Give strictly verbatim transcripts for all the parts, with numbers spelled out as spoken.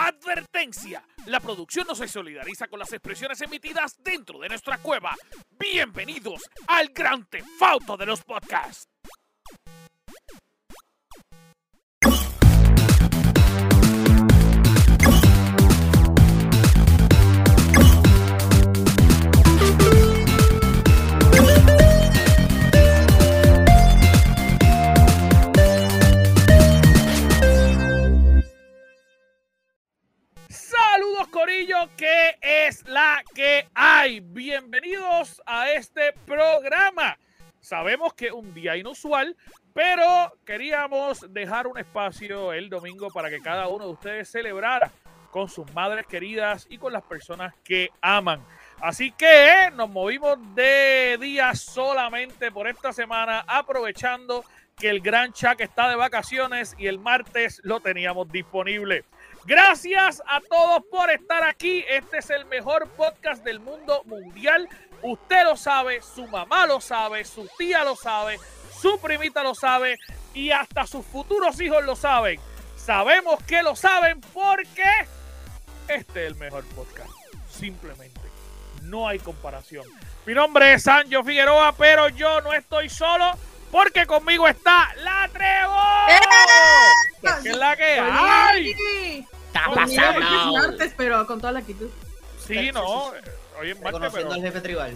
Advertencia: la producción no se solidariza con las expresiones emitidas dentro de nuestra cueva. Bienvenidos al Gran Theft Auto de los podcasts. Saludos, corillo, ¿qué es la que hay? Bienvenidos a este programa. Sabemos que es un día inusual, pero queríamos dejar un espacio el domingo para que cada uno de ustedes celebrara con sus madres queridas y con las personas que aman. Así que nos movimos de día solamente por esta semana, aprovechando que el gran Chuck está de vacaciones y el martes lo teníamos disponible. Gracias a todos por estar aquí. Este es el mejor podcast del mundo mundial. Usted lo sabe, su mamá lo sabe, su tía lo sabe, su primita lo sabe y hasta sus futuros hijos lo saben. Sabemos que lo saben porque este es el mejor podcast. Simplemente no hay comparación. Mi nombre es Sancho Figueroa, pero yo no estoy solo porque conmigo está la Trevo. ¡Eh! ¿Qué es la que hay? Está pasando. Es martes, pero con toda la actitud. Sí, no. Hoy es martes, pero... al jefe tribal.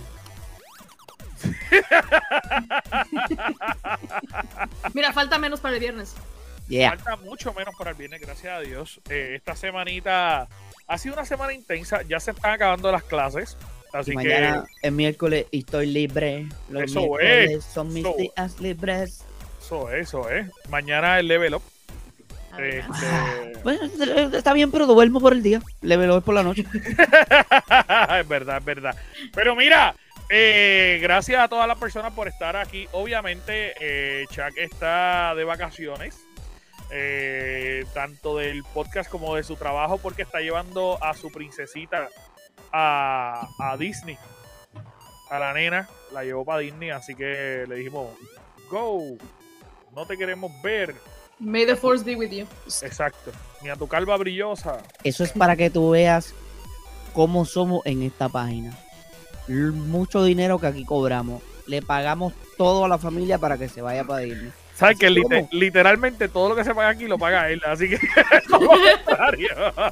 Mira, falta menos para el viernes. Yeah. Falta mucho menos para el viernes, gracias a Dios. Eh, esta semanita ha sido una semana intensa. Ya se están acabando las clases. Así y mañana que... es miércoles y estoy libre. Los eso miércoles es. son mis eso, días libres. Eso es, eso es. Mañana el level up. Este... Bueno, está bien, pero duermo por el día. Level up por la noche. Es verdad, es verdad. Pero mira, eh, gracias a todas las personas por estar aquí. Obviamente, eh, Chuck está de vacaciones. Eh, tanto del podcast como de su trabajo, porque está llevando a su princesita a, a Disney. A la nena, la llevó para Disney, así que le dijimos, go, no te queremos ver. May the force be with you. Exacto, ni a tu calva brillosa. Eso es para que tú veas cómo somos en esta página. L- mucho dinero que aquí cobramos. Le pagamos todo a la familia para que se vaya para Disney. ¿Sabes que liter- literalmente todo lo que se paga aquí lo paga él? Así que todo lo contrario.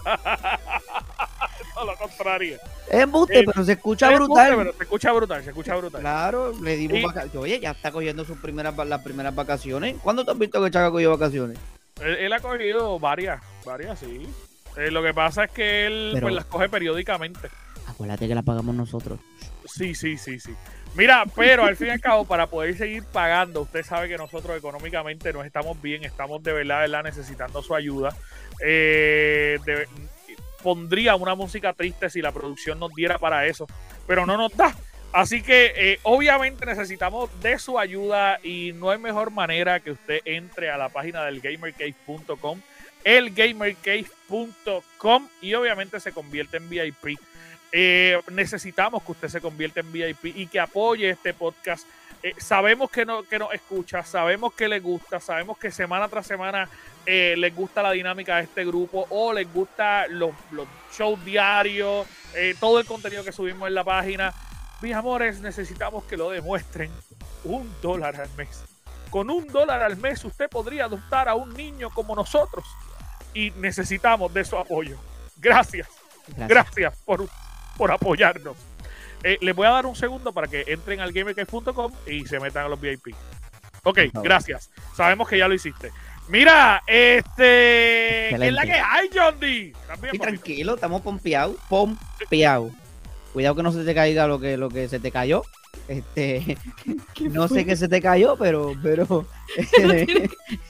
Todo lo contrario. Es embuste, Eh, pero se escucha es brutal. embuste, pero se escucha brutal, se escucha brutal. Claro, le dimos Y- vacaciones. Oye, ya está cogiendo sus primeras, va- las primeras vacaciones. ¿Cuándo te has visto que Chaca cogió vacaciones? Él, él ha cogido varias, varias, sí. Eh, lo que pasa es que él Pero- pues las coge periódicamente. Acuérdate que la pagamos nosotros. Sí, sí, sí, sí. Mira, pero al fin y al cabo, para poder seguir pagando, usted sabe que nosotros económicamente no estamos bien, estamos de verdad, verdad necesitando su ayuda. Eh, de- pondría una música triste si la producción nos diera para eso, pero no nos da. Así que eh, obviamente necesitamos de su ayuda y no hay mejor manera que usted entre a la página del gamer cave punto com, el gamer cave punto com, y obviamente se convierte en V I P. Eh, necesitamos que usted se convierta en V I P y que apoye este podcast. Eh, sabemos que, no, que nos escucha, sabemos que les gusta, sabemos que semana tras semana eh, les gusta la dinámica de este grupo o les gusta los, los shows diarios, eh, todo el contenido que subimos en la página. Mis amores, necesitamos que lo demuestren. Un dólar al mes. Con un dólar al mes usted podría adoptar a un niño como nosotros y necesitamos de su apoyo. Gracias, Gracias. gracias por, por apoyarnos. Eh, les voy a dar un segundo para que entren al gamer cave punto com y se metan a los V I P. Ok, gracias. Sabemos que ya lo hiciste. Mira, este... ¿qué es la que hay, John D? Y tranquilo, estamos pompeados, pompeados. Cuidado que no se te caiga lo que, lo que se te cayó. Este, no sé qué se te cayó, pero, pero. ya,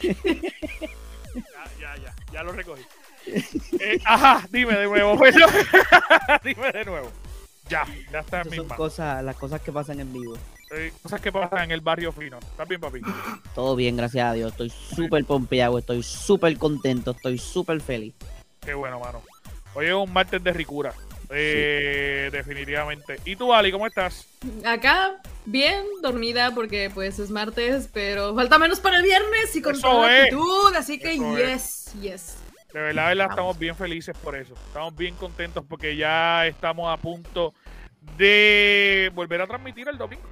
ya, ya, ya lo recogí. Eh, ajá, dime de nuevo. Dime de nuevo. Ya, ya está en mis son manos. cosas, las cosas que pasan en vivo. Eh, cosas que pasan en el barrio fino. ¿Estás bien, papi? Todo bien, gracias a Dios. Estoy súper pompeado, estoy súper contento, estoy súper feliz. Qué bueno, mano. Hoy es un martes de ricura. Eh, sí. Definitivamente. ¿Y tú, Ali, cómo estás? Acá, bien, dormida porque pues es martes, pero falta menos para el viernes y con Eso toda la es. actitud, así que Eso yes, es. yes. De verdad, de verdad, estamos bien felices por eso. Estamos bien contentos porque ya estamos a punto de volver a transmitir el domingo.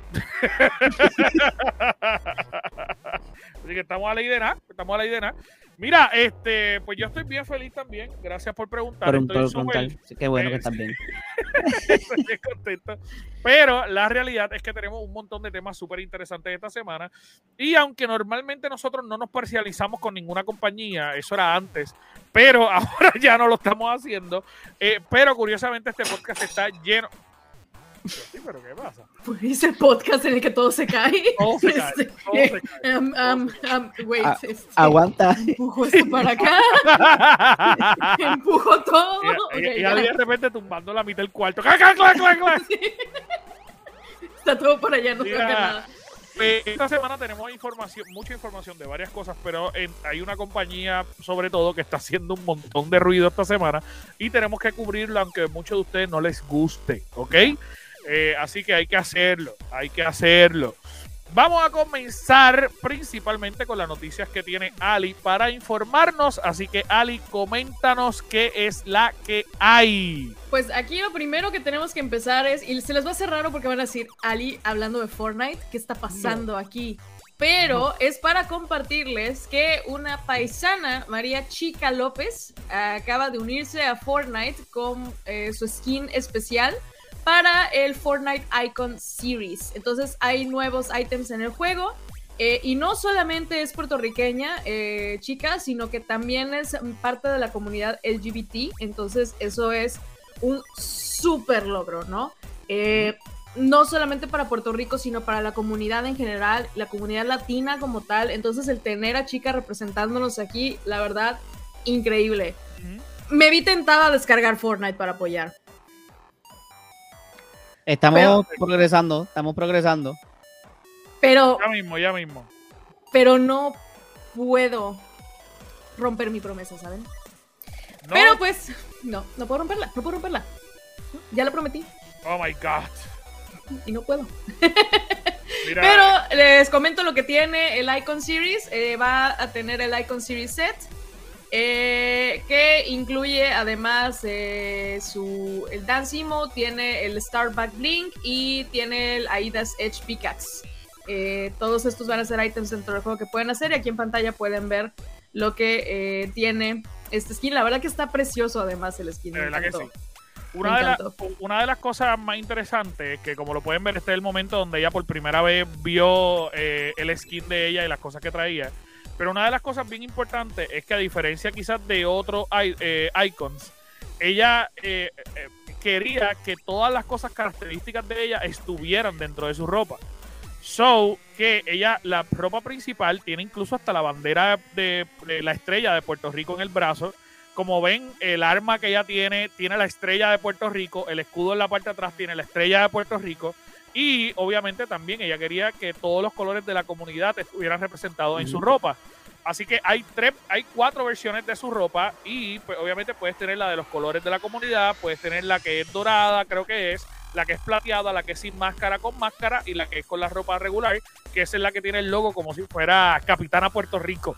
Así que estamos a la idea, estamos a la idea. Mira, este, pues yo estoy bien feliz también. Gracias por preguntar. Por, estoy por súper, preguntar. Sí, qué bueno eh, que estás bien. estoy bien contento. Pero la realidad es que tenemos un montón de temas súper interesantes esta semana. Y aunque normalmente nosotros no nos parcializamos con ninguna compañía, eso era antes, pero ahora ya no lo estamos haciendo. Eh, pero curiosamente este podcast está lleno. Sí, pero ¿qué pasa? Pues es el podcast en el que todo se cae. Todo se cae. Este, Todo se cae. Um, um, um, wait, Ah, este, Aguanta. empujo esto para acá. Empujo todo. Y, y- Ok, y ya. ahí de repente tumbando la mitad del cuarto. ¡Clac, clac, clac, clac, clac! Sí. Está todo por allá, no Mira, toca nada. Eh, esta semana tenemos información, mucha información de varias cosas, pero en- hay una compañía, sobre todo, que está haciendo un montón de ruido esta semana y tenemos que cubrirlo, aunque a muchos de ustedes no les guste, ¿ok? Eh, así que hay que hacerlo, hay que hacerlo. Vamos a comenzar principalmente con las noticias que tiene Ali para informarnos. Así que Ali, coméntanos qué es la que hay. Pues aquí lo primero que tenemos que empezar es, y se les va a hacer raro porque van a decir, Ali hablando de Fortnite, ¿qué está pasando no. aquí? Pero no. es para compartirles que una paisana, María Chica López, acaba de unirse a Fortnite con eh, su skin especial para el Fortnite Icon Series. Entonces hay nuevos ítems en el juego. Eh, y no solamente es puertorriqueña, eh, chica, sino que también es parte de la comunidad L G B T. Entonces eso es un súper logro, ¿no? Eh, no solamente para Puerto Rico, sino para la comunidad en general, la comunidad latina como tal. Entonces el tener a Chica representándonos aquí, la verdad, increíble. Uh-huh. Me vi tentada a descargar Fortnite para apoyar. Estamos pero, progresando, estamos progresando. Pero... Ya mismo, ya mismo. Pero no puedo romper mi promesa, ¿saben? No. Pero pues, no, no puedo romperla, no puedo romperla. Ya la prometí. Oh my God. Y no puedo. Mira. Pero les comento lo que tiene el Icon Series. Eh, va a tener el Icon Series Set. Eh, que incluye además eh, su el Dance Mode, tiene el Starback Blink y tiene el Aida's Edge Pickaxe. Eh, todos estos van a ser ítems dentro del juego que pueden hacer y aquí en pantalla pueden ver lo que eh, tiene este skin. La verdad que está precioso además el skin. De verdad que sí. Una de, la, una de las cosas más interesantes, que como lo pueden ver, este es el momento donde ella por primera vez vio eh, el skin de ella y las cosas que traía. Pero una de las cosas bien importantes es que a diferencia quizás de otros eh, icons, ella eh, eh, quería que todas las cosas características de ella estuvieran dentro de su ropa. So, que ella, la ropa principal, tiene incluso hasta la bandera de, de la estrella de Puerto Rico en el brazo. Como ven, el arma que ella tiene, tiene la estrella de Puerto Rico, el escudo en la parte de atrás tiene la estrella de Puerto Rico. Y obviamente también ella quería que todos los colores de la comunidad estuvieran representados uh-huh. en su ropa. Así que hay tres, hay cuatro versiones de su ropa y pues, obviamente puedes tener la de los colores de la comunidad, puedes tener la que es dorada, creo que es, la que es plateada, la que es sin máscara con máscara y la que es con la ropa regular, que esa es la que tiene el logo como si fuera Capitana Puerto Rico.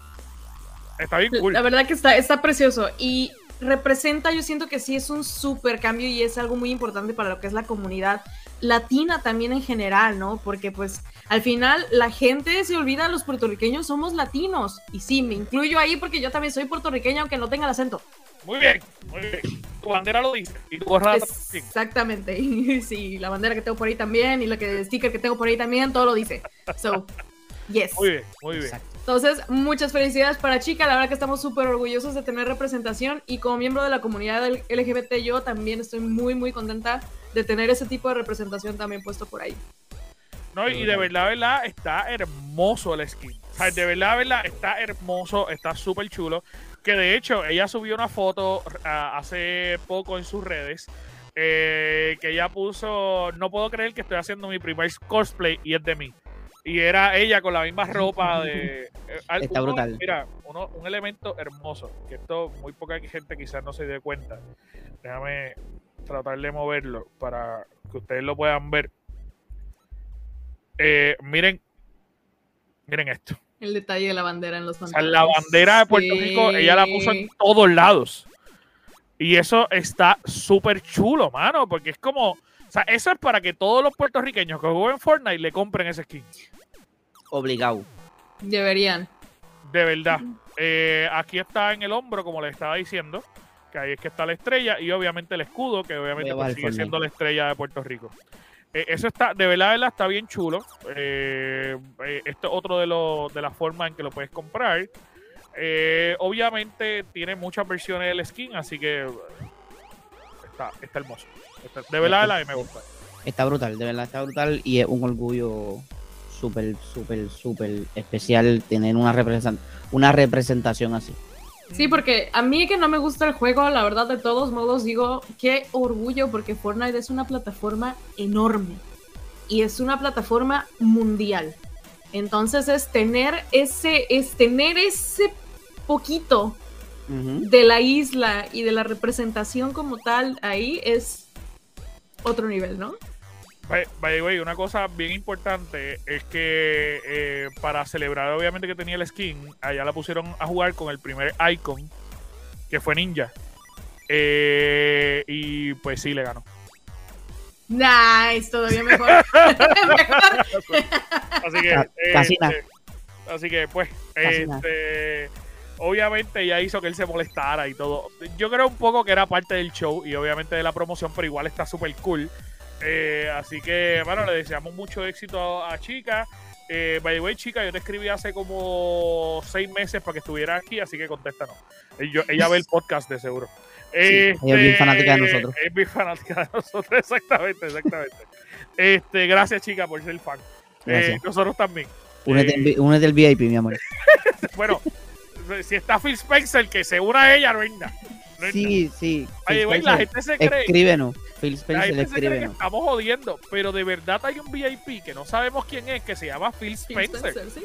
Está bien cool. La verdad que está, está precioso y representa, yo siento que sí es un súper cambio y es algo muy importante para lo que es la comunidad latina también en general, ¿no? Porque pues al final la gente se olvida, los puertorriqueños somos latinos y sí, me incluyo ahí porque yo también soy puertorriqueña aunque no tenga el acento. Muy bien, muy bien. Tu bandera lo dice y tu gorra también. Exactamente, sí, la bandera que tengo por ahí también y la que, el sticker que tengo por ahí también, todo lo dice. So, yes. Muy bien, muy bien. Exacto. Entonces, muchas felicidades para Chica, la verdad que estamos súper orgullosos de tener representación y como miembro de la comunidad L G B T yo también estoy muy muy contenta de tener ese tipo de representación también puesto por ahí. No, y de verdad, verdad, está hermoso el skin. O sea, de verdad, verdad, está hermoso, está súper chulo. Que de hecho, ella subió una foto uh, hace poco en sus redes. Eh, que ella puso, no puedo creer que estoy haciendo mi primer cosplay y es de mí. Y era ella con la misma ropa de... Eh, está uno, brutal. Mira, uno, un elemento hermoso, que esto muy poca gente quizás no se dé cuenta. Déjame tratar de moverlo para que ustedes lo puedan ver. Eh, miren, miren esto. El detalle de la bandera en los O sea, pantalones. la bandera de Puerto Sí. Rico, ella la puso en todos lados. Y eso está súper chulo, mano, porque es como... O sea, eso es para que todos los puertorriqueños que jueguen Fortnite le compren ese skin. Obligado. Deberían. De verdad. Eh, aquí está en el hombro, como le estaba diciendo, que ahí es que está la estrella, y obviamente el escudo, que obviamente Voy a pues, bajar sigue Fortnite. siendo la estrella de Puerto Rico. Eh, eso está, de verdad, de verdad, está bien chulo. Eh, eh, esto es otro de, los de las formas en que lo puedes comprar. Eh, obviamente tiene muchas versiones del skin, así que está, está hermoso. Está- de verdad, de verdad, me gusta. Está brutal, de verdad está brutal y es un orgullo súper, súper, súper especial tener una, represent una representación así. Sí, porque a mí que no me gusta el juego, la verdad, de todos modos, digo, qué orgullo, porque Fortnite es una plataforma enorme y es una plataforma mundial. Entonces es tener ese, es tener ese poquito Ujú. de la isla y de la representación como tal ahí es otro nivel, ¿no? By, by the way, una cosa bien importante es que eh, para celebrar obviamente que tenía el skin, allá la pusieron a jugar con el primer icon, que fue Ninja. Eh, y pues sí, le ganó. Nice, todavía mejor. Mejor. Así que, Ca- casi nada. este, así que pues, Casi nada. este, obviamente ya hizo que él se molestara y todo. Yo creo un poco que era parte del show y obviamente de la promoción, pero igual está súper cool. Eh, así que, bueno, le deseamos mucho éxito a, a Chica. Eh, by the way, Chica, yo te escribí hace como seis meses para que estuvieras aquí, así que contéstanos. Eh, yo- ella ve el podcast de seguro. ella es bien fanática de nosotros. Es bien fanática de nosotros, exactamente, exactamente. Este, gracias, Chica, por ser fan. Eh, Gracias. nosotros también. Únete, Eh, al vi- únete al V I P, mi amor. bueno, si está Phil Spencer, que se una a ella, no venga. No venga. Sí, sí. By the Phil way, la Spencer, gente se cree. escríbenos. Phil La Spencer, gente se cree que escríbenos. estamos jodiendo, pero de verdad hay un V I P que no sabemos quién es, que se llama Phil Phil Spencer. Spencer, sí.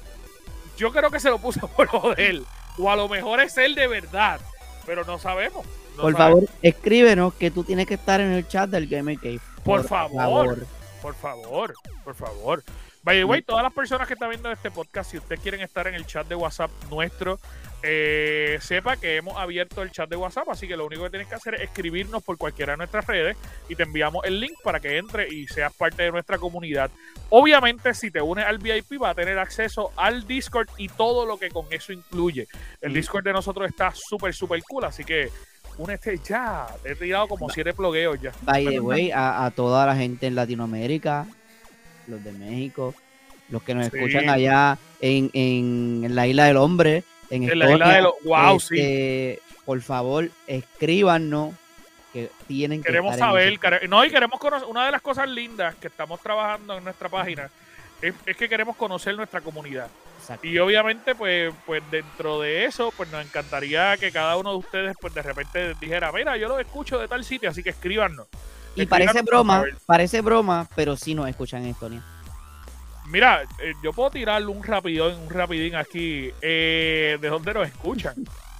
Yo creo que se lo puso por joder. O a lo mejor es él de verdad, pero no sabemos. no Por sabemos. favor, escríbenos que tú tienes que estar en el chat del Gamer Cave. Por favor. Por favor, por favor. By the way, todas las personas que están viendo este podcast, si ustedes quieren estar en el chat de WhatsApp nuestro, eh, sepa que hemos abierto el chat de WhatsApp, así que lo único que tienes que hacer es escribirnos por cualquiera de nuestras redes y te enviamos el link para que entre y seas parte de nuestra comunidad. Obviamente, si te unes al V I P, vas a tener acceso al Discord y todo lo que con eso incluye. El Mm. Discord de nosotros está súper, súper cool, así que únete ya. He tirado como siete plugueos ya. By the way, a, a toda la gente en Latinoamérica, los de México, los que nos Sí. escuchan allá en, en, en la Isla del Hombre, en En la Estonia, isla de los... ¡Wow, sí! este, por favor, escríbanos que tienen que Queremos estar en saber, ese- care- no, y queremos conocer, una de las cosas lindas que estamos trabajando en nuestra página es, es que queremos conocer nuestra comunidad. Exacto. Y obviamente, pues, pues dentro de eso, pues nos encantaría que cada uno de ustedes, pues de repente dijera, mira, yo lo escucho de tal sitio, así que escríbanos. Y parece Escríbanos, broma, por favor. parece broma, pero sí nos escuchan en Estonia. Mira, eh, yo puedo tirarle un rapidón, un rapidín aquí. Eh, ¿De dónde nos escuchan?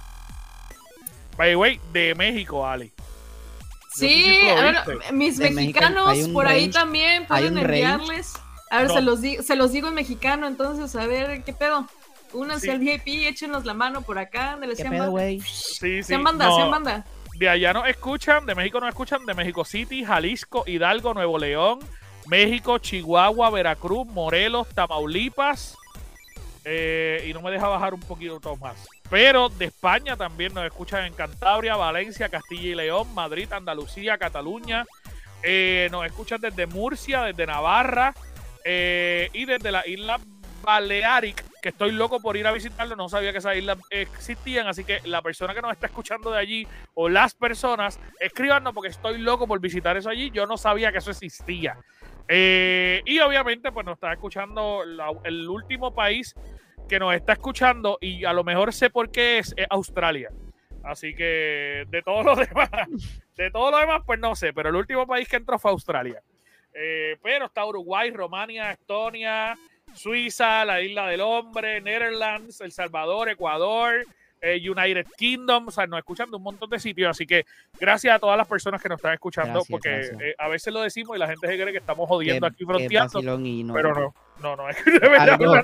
By the way, de México, Ali. Sí, sé si tú lo a ver, viste. mis De México mexicanos hay un por ahí range, también hay pueden un range. enviarles. A ver, No. se, los di- se los digo en mexicano, entonces, a ver, ¿qué pedo? Únanse Sí. al V I P, échenos la mano por acá, ándale, ¿Qué sean pedo, banda. güey? Sí, sí. Sean banda, no, sean banda. De allá nos escuchan, de México nos escuchan, de México City, Jalisco, Hidalgo, Nuevo León, México, Chihuahua, Veracruz, Morelos, Tamaulipas. eh, y no me deja bajar un poquito más. Pero de España también nos escuchan en Cantabria, Valencia, Castilla y León, Madrid, Andalucía, Cataluña. Eh, nos escuchan desde Murcia, desde Navarra eh, y desde la isla Balearic, que estoy loco por ir a visitarlo, no sabía que esas islas existían, así que la persona que nos está escuchando de allí o las personas, escríbanos porque estoy loco por visitar eso allí, yo no sabía que eso existía. Eh, y obviamente pues nos está escuchando la- el último país que nos está escuchando y a lo mejor sé por qué es, es Australia. Así que de todos los demás, de todo lo demás pues no sé, pero el último país que entró fue Australia. Eh, pero está Uruguay, Romania, Estonia, Suiza, la Isla del Hombre, Netherlands, El Salvador, Ecuador, eh, United Kingdom, o sea, nos escuchan de un montón de sitios, así que gracias a todas las personas que nos están escuchando, Gracias, porque gracias. eh, a veces lo decimos y la gente se cree que estamos jodiendo Qué- aquí qué fronteando, vacilón y no. pero no, no, no, es que de verdad, Algo- de verdad,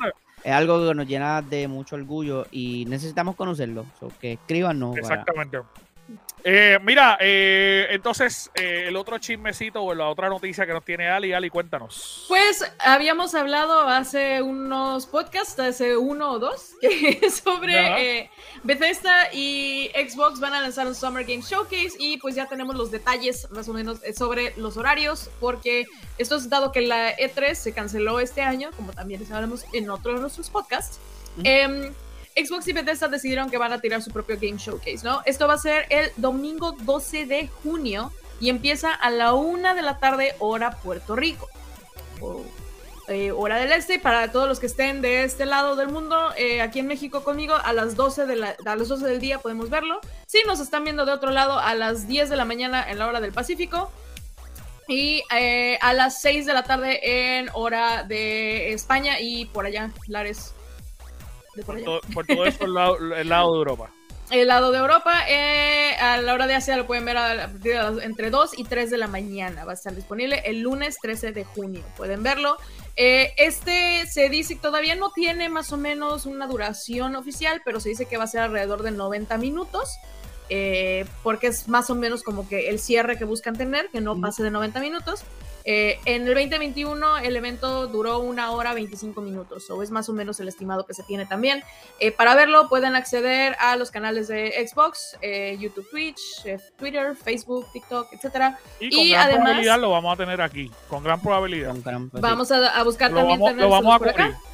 es algo que nos llena de mucho orgullo y necesitamos conocerlo. So, que escríbanos. Exactamente. Para... Eh, mira, eh, entonces eh, el otro chismecito o la otra noticia que nos tiene Ali, Ali, cuéntanos. Pues habíamos hablado hace unos podcasts, hace uno o dos, que sobre eh, Bethesda y Xbox van a lanzar un Summer Game Showcase y pues ya tenemos los detalles más o menos sobre los horarios, porque esto es dado que la E tres se canceló este año, como también les hablamos en otro de nuestros podcasts. Uh-huh. eh, Xbox y Bethesda decidieron que van a tirar su propio Game Showcase, ¿no? Esto va a ser el domingo doce de junio y empieza a la una de la tarde, hora Puerto Rico. O, eh, hora del este, para todos los que estén de este lado del mundo, eh, aquí en México conmigo, a las, doce de la, a las doce del día podemos verlo. Si nos están viendo de otro lado, a las diez de la mañana en la hora del Pacífico. Y eh, a las seis de la tarde en hora de España y por allá, Lares. Por todo, por todo eso el lado, el lado de Europa. El lado de Europa, eh, a la hora de Asia lo pueden ver a, a, a, entre dos y tres de la mañana. Va a estar disponible el lunes trece de junio. Pueden verlo. Eh, este se dice que todavía no tiene más o menos una duración oficial, pero se dice que va a ser alrededor de noventa minutos. Eh, porque es más o menos como que el cierre que buscan tener, que no pase de noventa minutos. Eh, en el veinte veintiuno el evento duró una hora veinticinco minutos, o es más o menos el estimado que se tiene también. Eh, para verlo pueden acceder a los canales de Xbox, eh, YouTube, Twitch, eh, Twitter, Facebook, TikTok, etcétera. Y con y gran además, probabilidad lo vamos a tener aquí, con gran probabilidad. Con gran, vamos a, a buscar lo también vamos, lo vamos a cubrir. Acá.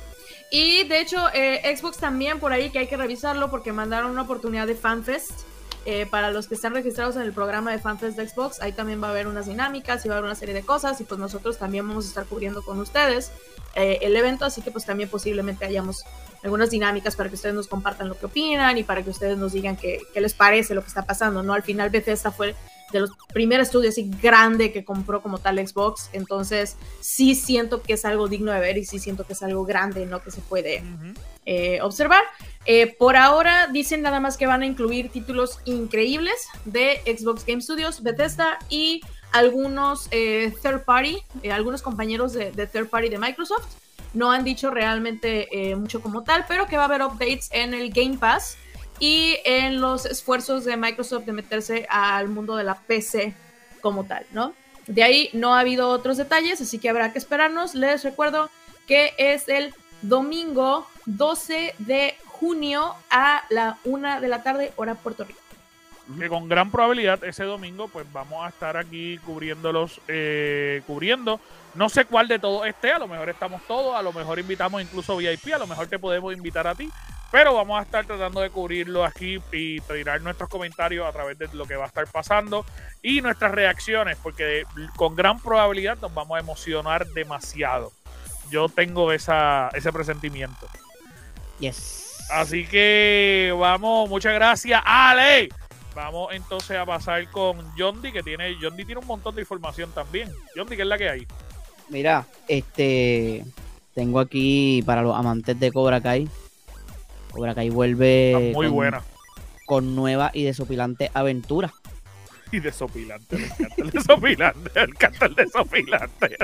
Y de hecho eh, Xbox también por ahí, que hay que revisarlo porque mandaron una oportunidad de FanFest. Eh, para los que están registrados en el programa de FanFest de Xbox, ahí también va a haber unas dinámicas y va a haber una serie de cosas, y pues nosotros también vamos a estar cubriendo con ustedes eh, el evento, así que pues también posiblemente hayamos algunas dinámicas para que ustedes nos compartan lo que opinan y para que ustedes nos digan qué, qué les parece lo que está pasando, ¿no? Al final Bethesda fue de los primeros estudios así grande que compró como tal Xbox, entonces sí siento que es algo digno de ver y sí siento que es algo grande, ¿no? Que se puede uh-huh. eh, observar. Eh, por ahora dicen nada más que van a incluir títulos increíbles de Xbox Game Studios, Bethesda y algunos eh, third party, eh, algunos compañeros de, de third party de Microsoft. No han dicho realmente eh, mucho como tal, pero que va a haber updates en el Game Pass y en los esfuerzos de Microsoft de meterse al mundo de la P C como tal, ¿no? De ahí no ha habido otros detalles, así que habrá que esperarnos. Les recuerdo que es el domingo doce de junio a la una de la tarde, hora Puerto Rico. Que con gran probabilidad ese domingo pues vamos a estar aquí cubriéndolos, eh, cubriendo, no sé cuál de todos esté, a lo mejor estamos todos, a lo mejor invitamos incluso V I P, a lo mejor te podemos invitar a ti, pero vamos a estar tratando de cubrirlo aquí y tirar nuestros comentarios a través de lo que va a estar pasando y nuestras reacciones, porque con gran probabilidad nos vamos a emocionar demasiado. Yo tengo esa, ese presentimiento. Yes. Así que vamos, muchas gracias, Ale. Vamos entonces a pasar con Yondi, que tiene, Yondi tiene un montón de información también. Yondi, ¿qué es la que hay? Mira, este, tengo aquí para los amantes de Cobra Kai. Cobra Kai vuelve Está muy con, buena. con nueva y desopilante aventura. Y desopilante, me encanta el desopilante, me encanta el desopilante.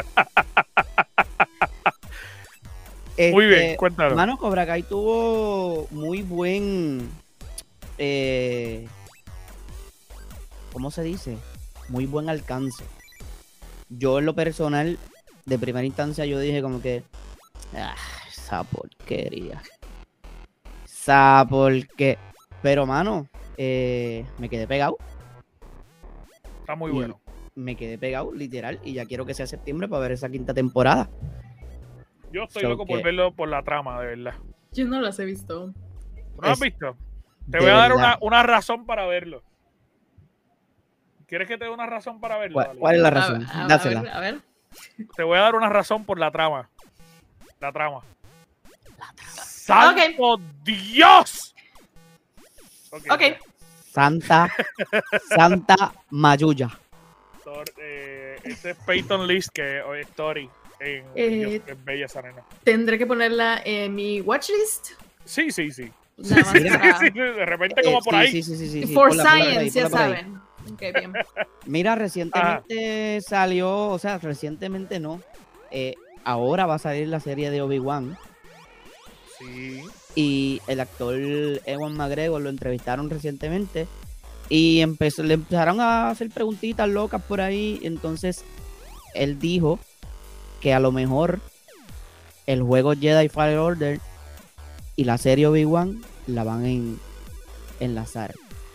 Este, muy bien, cuéntanos. Mano, Cobra Kai tuvo muy buen, eh, ¿cómo se dice? Muy buen alcance. Yo en lo personal, de primera instancia, yo dije como que, ah, esa porquería. Esa porquería. Pero, mano, eh, me quedé pegado. Está muy bueno. Me quedé pegado, literal, y ya quiero que sea septiembre para ver esa quinta temporada. Yo estoy So loco que... por verlo por la trama, de verdad. Yo no las he visto. ¿No lo has visto? Te voy a dar una, una razón para verlo. ¿Quieres que te dé una razón para verlo? ¿Cuál, ¿cuál es la razón? A, a, Dásela. A ver, a ver. Te voy a dar una razón por la trama. La trama. La trama. ¡Santo okay. Dios! Ok. okay. Santa, Santa Mayuya. Eh, este es Peyton List, que es Story. En, eh, en Bella Sarena. ¿Tendré que ponerla en mi watchlist? Sí, sí, sí. Sí, sí, sí, sí, de repente como eh, por sí, ahí. Sí, sí, sí, sí, sí. For Ponla, Science, ponla ahí, ya ponla saben. Okay, bien. Mira, recientemente ah. salió, o sea, recientemente no. Eh, ahora va a salir la serie de Obi-Wan. Sí. Y el actor Ewan McGregor lo entrevistaron recientemente y empezó, le empezaron a hacer preguntitas locas por ahí. Entonces él dijo que a lo mejor el juego Jedi Fallen Order y la serie Obi-Wan la van a en, enlazar.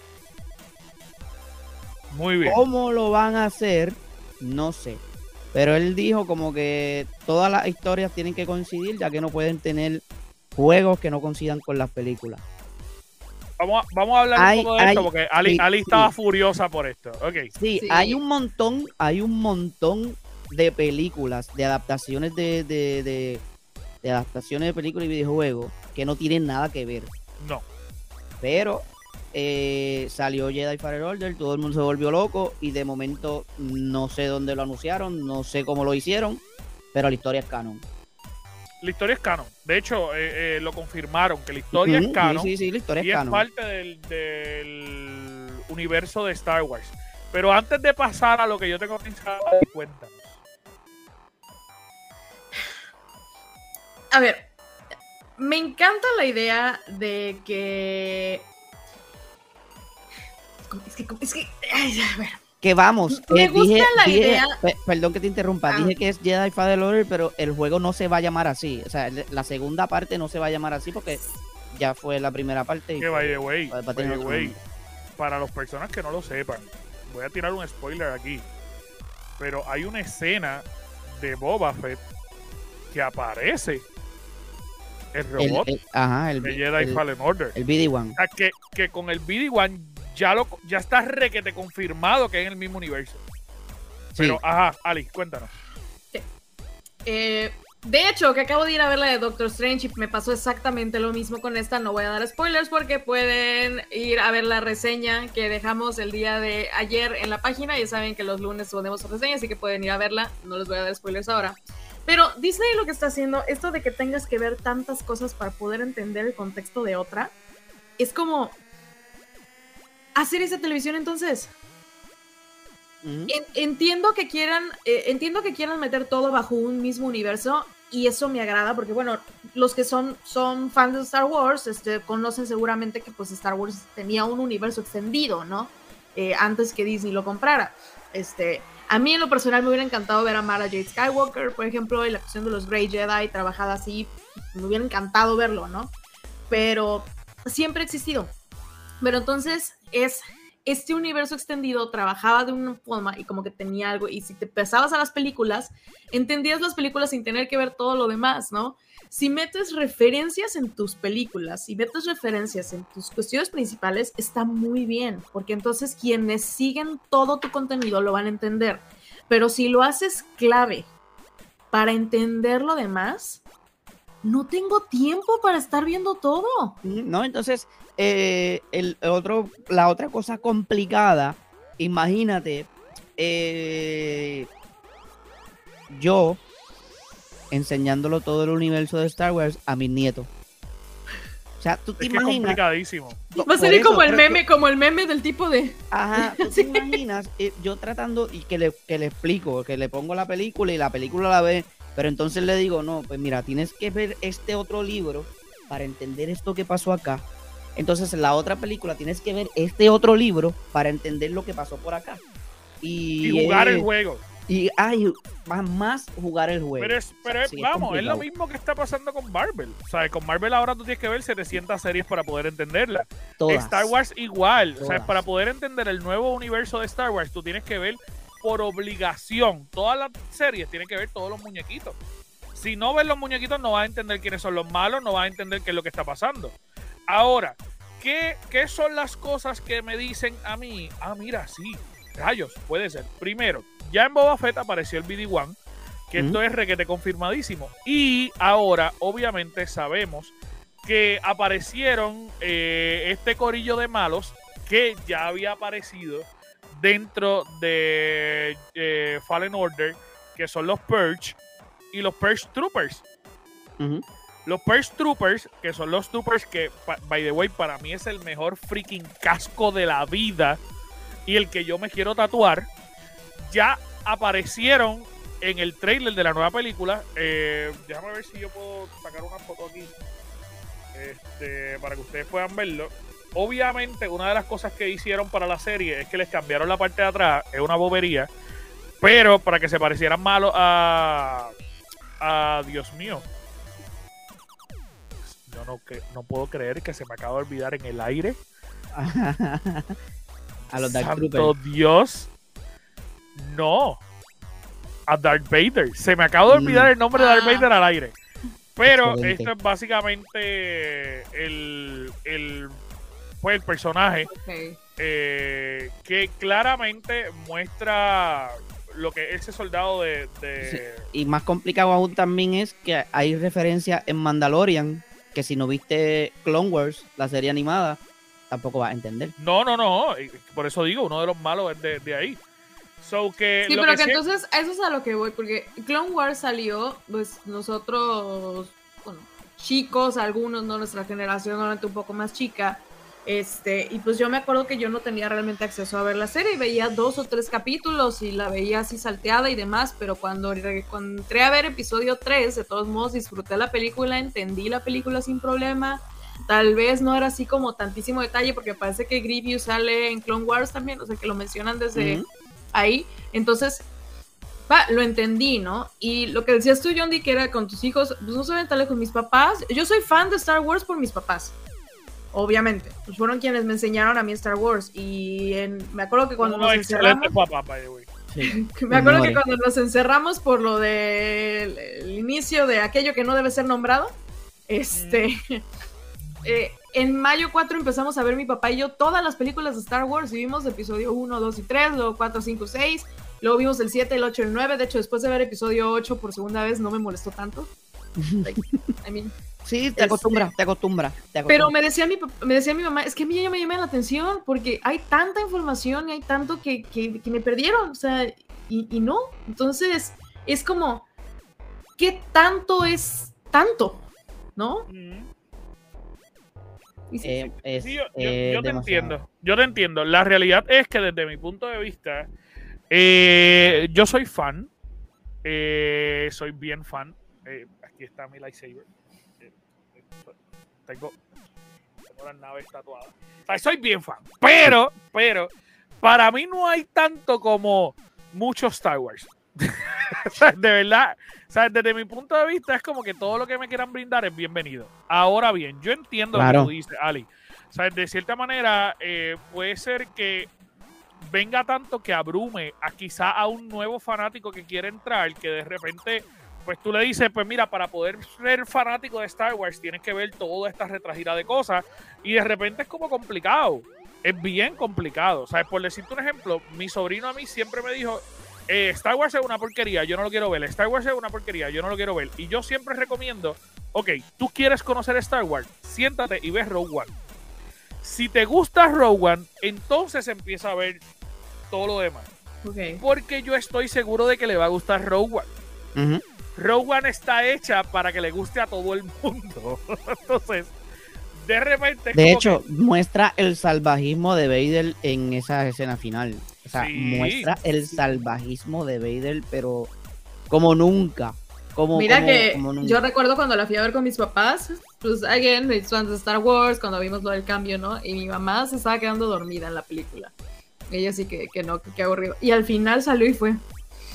Muy bien. ¿Cómo lo van a hacer? No sé. Pero él dijo como que todas las historias tienen que coincidir, ya que no pueden tener juegos que no coincidan con las películas. Vamos a, vamos a hablar Hay- un poco de hay- esto porque Ali, sí, Ali sí. estaba furiosa por esto. Ok. Sí, Sí. hay un montón, hay un montón de películas, de adaptaciones de, de, de, de adaptaciones de películas y videojuegos que no tienen nada que ver. No. Pero eh, salió Jedi Fallen Order, todo el mundo se volvió loco y de momento no sé dónde lo anunciaron, no sé cómo lo hicieron, pero la historia es canon. La historia es canon. De hecho, eh, eh, lo confirmaron que la historia Ujú, es canon. Sí, sí, sí, la historia Y es es canon. parte del, del universo de Star Wars. Pero antes de pasar a lo que yo tengo pensado, cuéntanos. A ver, me encanta la idea de que... Es que... Es que ay, a ver. Que vamos, Me eh, gusta dije, la dije- idea. pe- perdón que te interrumpa, Ah. dije que es Jedi Fallen Order, pero el juego no se va a llamar así. O sea, el- la segunda parte no se va a llamar así porque ya fue la primera parte. Y Que by the way, va- va a by tener the otro way, nombre. para las personas que no lo sepan, voy a tirar un spoiler aquí. Pero hay una escena de Boba Fett que aparece el el, robot el- ajá, el, de Jedi el, Fallen Order. el B D one. O sea, que, que con el B D one ya, lo, ya está requete confirmado que es en el mismo universo. Pero, ajá, Ali, cuéntanos. Eh, de hecho, que acabo de ir a ver la de Doctor Strange y me pasó exactamente lo mismo con esta. No voy a dar spoilers porque pueden ir a ver la reseña que dejamos el día de ayer en la página. Ya saben que los lunes ponemos reseña, así que pueden ir a verla. No les voy a dar spoilers ahora. Pero Disney lo que está haciendo, esto de que tengas que ver tantas cosas para poder entender el contexto de otra, es como hacer esa televisión entonces. Ujú. En- entiendo que quieran eh, entiendo que quieran meter todo bajo un mismo universo y eso me agrada porque bueno, los que son son fans de Star Wars este, conocen seguramente que pues Star Wars tenía un universo extendido, ¿no? Eh, antes que Disney lo comprara. Este, a mí en lo personal me hubiera encantado ver a Mara Jade Skywalker, por ejemplo, y la cuestión de los Grey Jedi trabajada así, me hubiera encantado verlo, ¿no? Pero siempre ha existido. Pero entonces es este universo extendido trabajaba de una forma y como que tenía algo, y si te pasabas a las películas, entendías las películas sin tener que ver todo lo demás, ¿no? Si metes referencias en tus películas, si metes referencias en tus cuestiones principales, está muy bien, porque entonces quienes siguen todo tu contenido lo van a entender. Pero si lo haces clave para entender lo demás, no tengo tiempo para estar viendo todo. No, entonces, eh, el otro, la otra cosa complicada, imagínate, eh, yo enseñándolo todo el universo de Star Wars a mis nietos. O sea, tú te Es que es imaginas. complicadísimo. po- Va a por salir eso, como el pero meme, como el meme del tipo de... Ajá, tú te imaginas, eh, yo tratando y que le, que le explico, que le pongo la película y la película la ve, pero entonces le digo, no, pues mira, tienes que ver este otro libro para entender esto que pasó acá. Entonces en la otra película tienes que ver este otro libro para entender lo que pasó por acá. Y, Y jugar eh, el juego. Y ay, va más jugar el juego. Pero, es, pero O sea, es- sí, es vamos, es lo complicado. mismo que está pasando con Marvel. O sea, con Marvel ahora tú tienes que ver setecientas series para poder entenderla. Todas. Star Wars igual. O sea, Todas. para poder entender el nuevo universo de Star Wars, tú tienes que ver por obligación. Todas las series tienen que ver todos los muñequitos. Si no ves los muñequitos, no vas a entender quiénes son los malos, no vas a entender qué es lo que está pasando. Ahora, ¿qué, qué son las cosas que me dicen a mí? Ah, mira, sí, rayos, puede ser. Primero, ya en Boba Fett apareció el B D one, que Ujú. esto es requete confirmadísimo. Y ahora, obviamente, sabemos que aparecieron eh, este corillo de malos que ya había aparecido dentro de eh, Fallen Order, que son los Purge y los Purge Troopers. Ujú. Los Purge Troopers, que son los Troopers que, pa- by the way, para mí es el mejor freaking casco de la vida y el que yo me quiero tatuar, ya aparecieron en el trailer de la nueva película. Eh, déjame ver si yo puedo sacar una foto aquí. este, para que ustedes puedan verlo. Obviamente, una de las cosas que hicieron para la serie es que les cambiaron la parte de atrás, es una bobería, pero para que se parecieran malos a, a Dios mío. Yo no, que, no puedo creer que se me acaba de olvidar en el aire. A los Dark Santo Troopers. Dios. No. A Darth Vader. Se me acaba de olvidar Mm. el nombre de Darth Ah. Vader al aire. Pero Excelente. esto es básicamente el, el, pues el personaje Ok. eh, que claramente muestra lo que es ese soldado de... de- Sí. Y más complicado aún también es que hay referencia en Mandalorian, que si no viste Clone Wars, la serie animada, tampoco vas a entender. No, no, no. y Por eso digo, uno de los malos es de, de ahí. So que Sí, lo pero que sí- entonces, a eso es a lo que voy, porque Clone Wars salió, pues nosotros, bueno, chicos, algunos, ¿no? Nuestra generación, obviamente un poco más chica, este, y pues yo me acuerdo que yo no tenía realmente acceso a ver la serie, y veía dos o tres capítulos y la veía así salteada y demás, pero cuando, cuando entré a ver episodio tres, de todos modos disfruté la película, entendí la película sin problema. Tal vez no era así como tantísimo detalle, porque parece que Grievous sale en Clone Wars también, o sea que lo mencionan desde... Ujú. ahí, entonces va, lo entendí, ¿no? Y lo que decías tú, John D, que era con tus hijos, pues no se ven tan lejos. Mis papás, yo soy fan de Star Wars por mis papás, obviamente, pues fueron quienes me enseñaron a mí Star Wars, y en, me acuerdo que cuando unos nos excelentes encerramos, papás, by the way. Sí. me acuerdo que Señores. cuando nos encerramos por lo del el inicio de aquello que no debe ser nombrado, este... Eh, en mayo cuatro empezamos a ver mi papá y yo todas las películas de Star Wars y vimos episodio uno, dos y tres, luego cuatro, cinco, seis, luego vimos el siete, el ocho, el nueve. De hecho, después de ver episodio ocho por segunda vez no me molestó tanto. Like, I mean, Sí, te Este- acostumbras, te acostumbras. Te pero acostumbras. me decía, mi, pap- me decía mi mamá, es que a mí ya me llama la atención porque hay tanta información y hay tanto que, que, que me perdieron, o sea, y, y no. Entonces, es como, ¿qué tanto es tanto? ¿No? Mm. Y sí, Eh, es, Sí, yo, yo- eh, yo te demasiado. entiendo. Yo te entiendo. La realidad es que desde mi punto de vista, eh, yo soy fan. eh, soy bien fan. Eh, aquí está mi lightsaber. Eh, eh, tengo, tengo las naves tatuadas. O sea, soy bien fan. Pero, pero, para mí no hay tanto como muchos Star Wars. O sea, de verdad, o sea, desde mi punto de vista es como que todo lo que me quieran brindar es bienvenido. Ahora bien, yo entiendo lo Claro. que tú dices, Ali. O sea, de cierta manera eh, puede ser que venga tanto que abrume a quizá a un nuevo fanático que quiere entrar, que de repente, pues tú le dices, pues mira, para poder ser fanático de Star Wars tienes que ver toda esta retragida de cosas y de repente es como complicado. Es bien complicado. O sea, por decirte un ejemplo, mi sobrino a mí siempre me dijo, Eh, Star Wars es una porquería, yo no lo quiero ver. Star Wars es una porquería, yo no lo quiero ver. Y yo siempre recomiendo, ok, tú quieres conocer Star Wars, siéntate y ves Rogue One. Si te gusta Rogue One, entonces empieza a ver todo lo demás. ok. Porque yo estoy seguro de que le va a gustar Rogue One. Ujú. Rogue One está hecha para que le guste a todo el mundo. Entonces, de repente... es De como hecho, que- muestra el salvajismo de Vader en esa escena final. O sea, Sí. muestra el salvajismo de Vader, pero como nunca. Como, Mira como- que como nunca. yo recuerdo cuando la fui a ver con mis papás, pues again, mis fans de Star Wars, cuando vimos lo del cambio, ¿no? Y mi mamá se estaba quedando dormida en la película. Ella sí que, que no, que, que aburrido. Y al final salió y fue.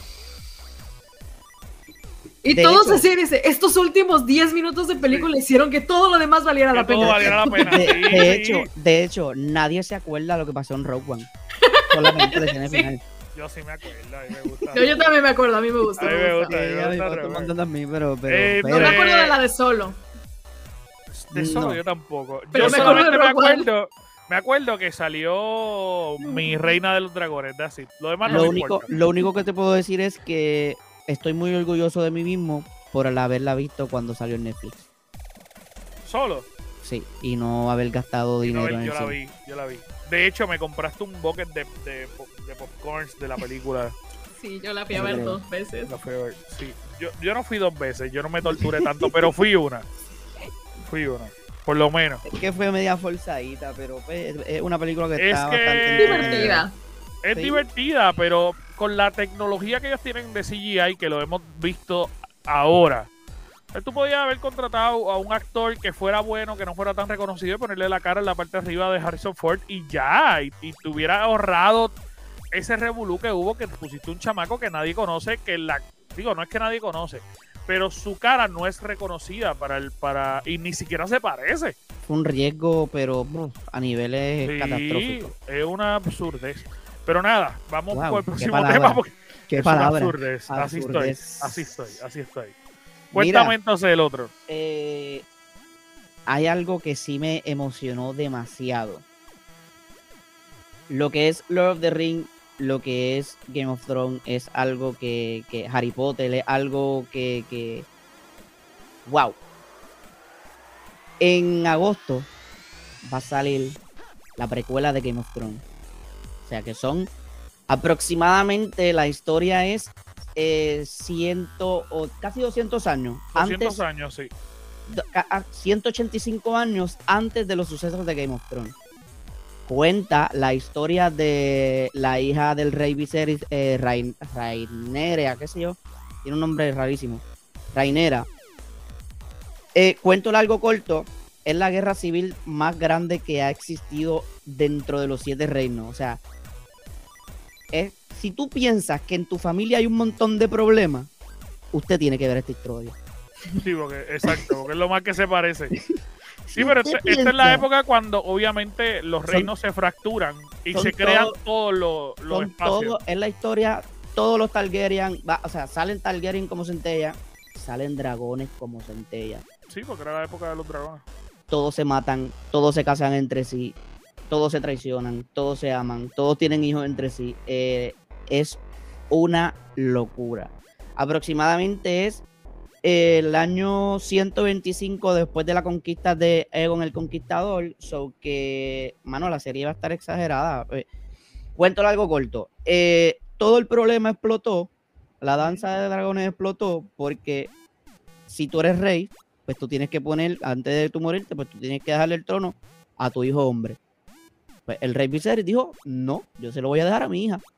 Y De todos hecho- así, dice, estos últimos diez minutos de película hicieron que todo lo demás valiera que la todo pena. valiera la pena. De, Sí, de sí. hecho, de hecho, nadie se acuerda lo que pasó en Rogue One. Solamente la escena Sí. final. Yo sí me acuerdo, a mí me gusta. Yo, yo también me acuerdo, a mí me gusta. A mí me me gusta. gusta. Sí, a mí me gusta gustó un Rogue montón también, pero, pero, Eh, pero- No me acuerdo de la de Solo. De Solo No. yo tampoco. Pero yo me acuerdo solamente de me Rogue One. acuerdo, me acuerdo que salió mi reina de los dragones, that's it. Lo demás no lo me único, importa. lo único que te puedo decir es que estoy muy orgulloso de mí mismo por el haberla visto cuando salió en Netflix. Solo. Sí, y no haber gastado Y no, dinero en yo el la cine. vi, yo la vi. De hecho, me compraste un bucket de, de, pop- de popcorns de la película. Sí, yo la fui a No ver creo. dos veces. La fui a ver. Sí. Yo, yo no fui dos veces, yo no me torturé tanto, pero fui una. Fui una. Por lo menos. Es que fue media forzadita, pero pues, es una película que Es está que- bastante Divertida. Es Sí. divertida, pero con la tecnología que ellos tienen de C G I, que lo hemos visto ahora, Tú podías haber contratado a un actor que fuera bueno, que no fuera tan reconocido, y ponerle la cara en la parte de arriba de Harrison Ford y ya, y, y te hubiera ahorrado ese revolú que hubo, que pusiste un chamaco que nadie conoce, que la, digo, no es que nadie conoce, pero su cara no es reconocida para el, para, y ni siquiera se parece. Fue un riesgo, pero uf, a niveles Sí, catastróficos. es una absurdez. Pero nada, vamos Wow, con el qué próximo palabra, tema porque Qué es una palabra. absurdez. Así estoy, Absurdez. así estoy, así estoy. Cuéntame entonces el otro. Eh, hay algo que sí me emocionó demasiado. Lo que es Lord of the Rings, lo que es Game of Thrones, es algo que, que Harry Potter es algo que, que... ¡Wow! En agosto va a salir la precuela de Game of Thrones. O sea que son aproximadamente, la historia es eh, ciento o casi doscientos años. doscientos antes, años, sí. ciento ochenta y cinco años antes de los sucesos de Game of Thrones. Cuenta la historia de la hija del rey Viserys, eh, Rain, Rhaenyra, qué sé yo, tiene un nombre rarísimo, Rhaenyra. Eh, cuento largo corto, es la guerra civil más grande que ha existido dentro de los siete reinos. O sea, es, si tú piensas que en tu familia hay un montón de problemas, usted tiene que ver esta historia. Sí, porque, exacto, porque es lo más que se parece. Sí, Si pero usted esta, esta es la piensa- época cuando obviamente los Son- reinos se fracturan y son se crean todo- todos los, los Son espacios. todo, en la historia, todos los Targaryen, va- o sea, salen Targaryen como centella, salen dragones como centella. Sí, porque era la época de los dragones. Todos se matan, todos se casan entre sí, todos se traicionan, todos se aman, todos tienen hijos entre sí. Eh, es una locura. Aproximadamente es eh, el año ciento veinticinco después de la conquista de Aegon el Conquistador. So que, mano, la serie va a estar exagerada. Eh, cuento algo corto. Eh, todo el problema explotó, la danza de dragones explotó porque si tú eres rey, pues tú tienes que poner, antes de tu morirte, pues tú tienes que dejarle el trono a tu hijo hombre. Pues el rey Viserys dijo, no, yo se lo voy a dejar a mi hija.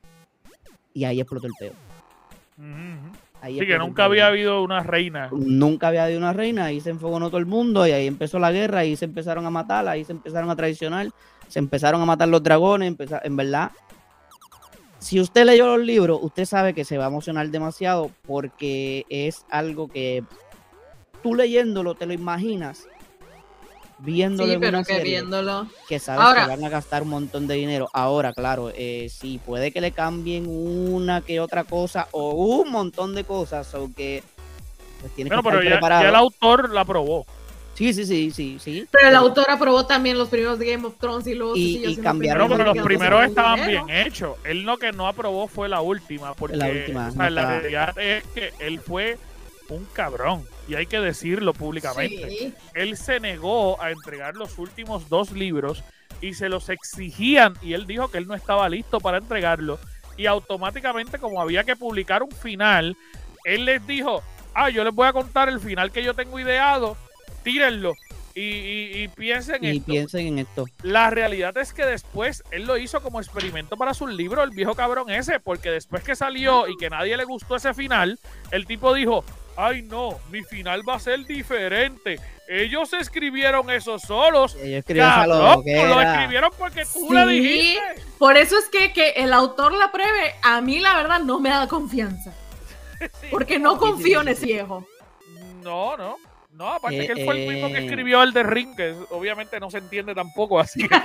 Y ahí explotó el peo. Ujú, ujú. Ahí Sí, que explotó el nunca peo. había habido una reina. Nunca había habido una reina, ahí se enfogonó todo el mundo y ahí empezó la guerra, ahí se empezaron a matar, ahí se empezaron a traicionar, se empezaron a matar los dragones, empeza- en verdad. Si usted leyó los libros, usted sabe que se va a emocionar demasiado porque es algo que tú leyéndolo te lo imaginas, viéndolo Sí, en pero una que serie, viéndolo. que sabes Ahora- que van a gastar un montón de dinero. Ahora, claro, eh, sí, puede que le cambien una que otra cosa o un montón de cosas, o que pues tienes Bueno, que estar pero ya, preparado. ya el autor la aprobó. Sí, sí, sí, sí, sí. Pero el autor aprobó también los primeros de Game of Thrones y luego se Y- siguió y haciendo cambiaron Pero, películas pero los Pero primeros con estaban dinero. bien hechos. Él lo que no aprobó fue la última. Porque La última, o sea, no la estaba- realidad es que él fue un cabrón. Y hay que decirlo públicamente. Sí. Él se negó a entregar los últimos dos libros y se los exigían. Y él dijo que él no estaba listo para entregarlo. Y automáticamente, como había que publicar un final, él les dijo: ah, yo les voy a contar el final que yo tengo ideado, tírenlo y, y, y piensen Y esto. piensen en esto. La realidad es que después él lo hizo como experimento para su libro, el viejo cabrón ese, porque después que salió y que nadie le gustó ese final, el tipo dijo: ay no, mi final va a ser diferente. Ellos escribieron eso solos. Ellos escribieron esa Cabrón, loquera. lo escribieron porque tú Sí. le dijiste. Por eso es que, que el autor la pruebe, a mí la verdad no me da confianza. Sí. Porque no Sí, sí, confío sí, en ese viejo. No, no. No, aparte Eh, que él fue el mismo que eh. escribió el de Ring, que obviamente no se entiende tampoco así. No,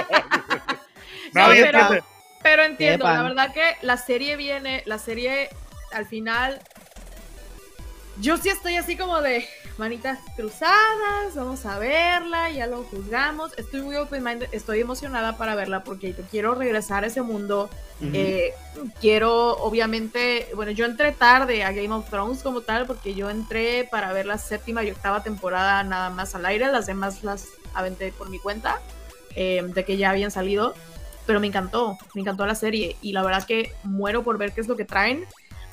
Nadie pero, entiende. pero entiendo, Sepan. la verdad que la serie viene, la serie al final, yo sí estoy así como de manitas cruzadas, vamos a verla, ya lo juzgamos, estoy muy open minded, estoy emocionada para verla porque yo quiero regresar a ese mundo. Ujú. Eh, quiero, obviamente, bueno, yo entré tarde a Game of Thrones como tal, porque yo entré para ver la séptima y octava temporada nada más al aire, las demás las aventé por mi cuenta, eh, de que ya habían salido, pero me encantó, me encantó la serie, y la verdad que muero por ver qué es lo que traen,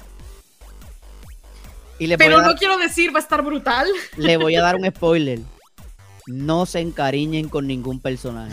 Y le voy, pero a dar, no quiero decir, va a estar brutal. le voy a dar un spoiler. No se encariñen con ningún personaje.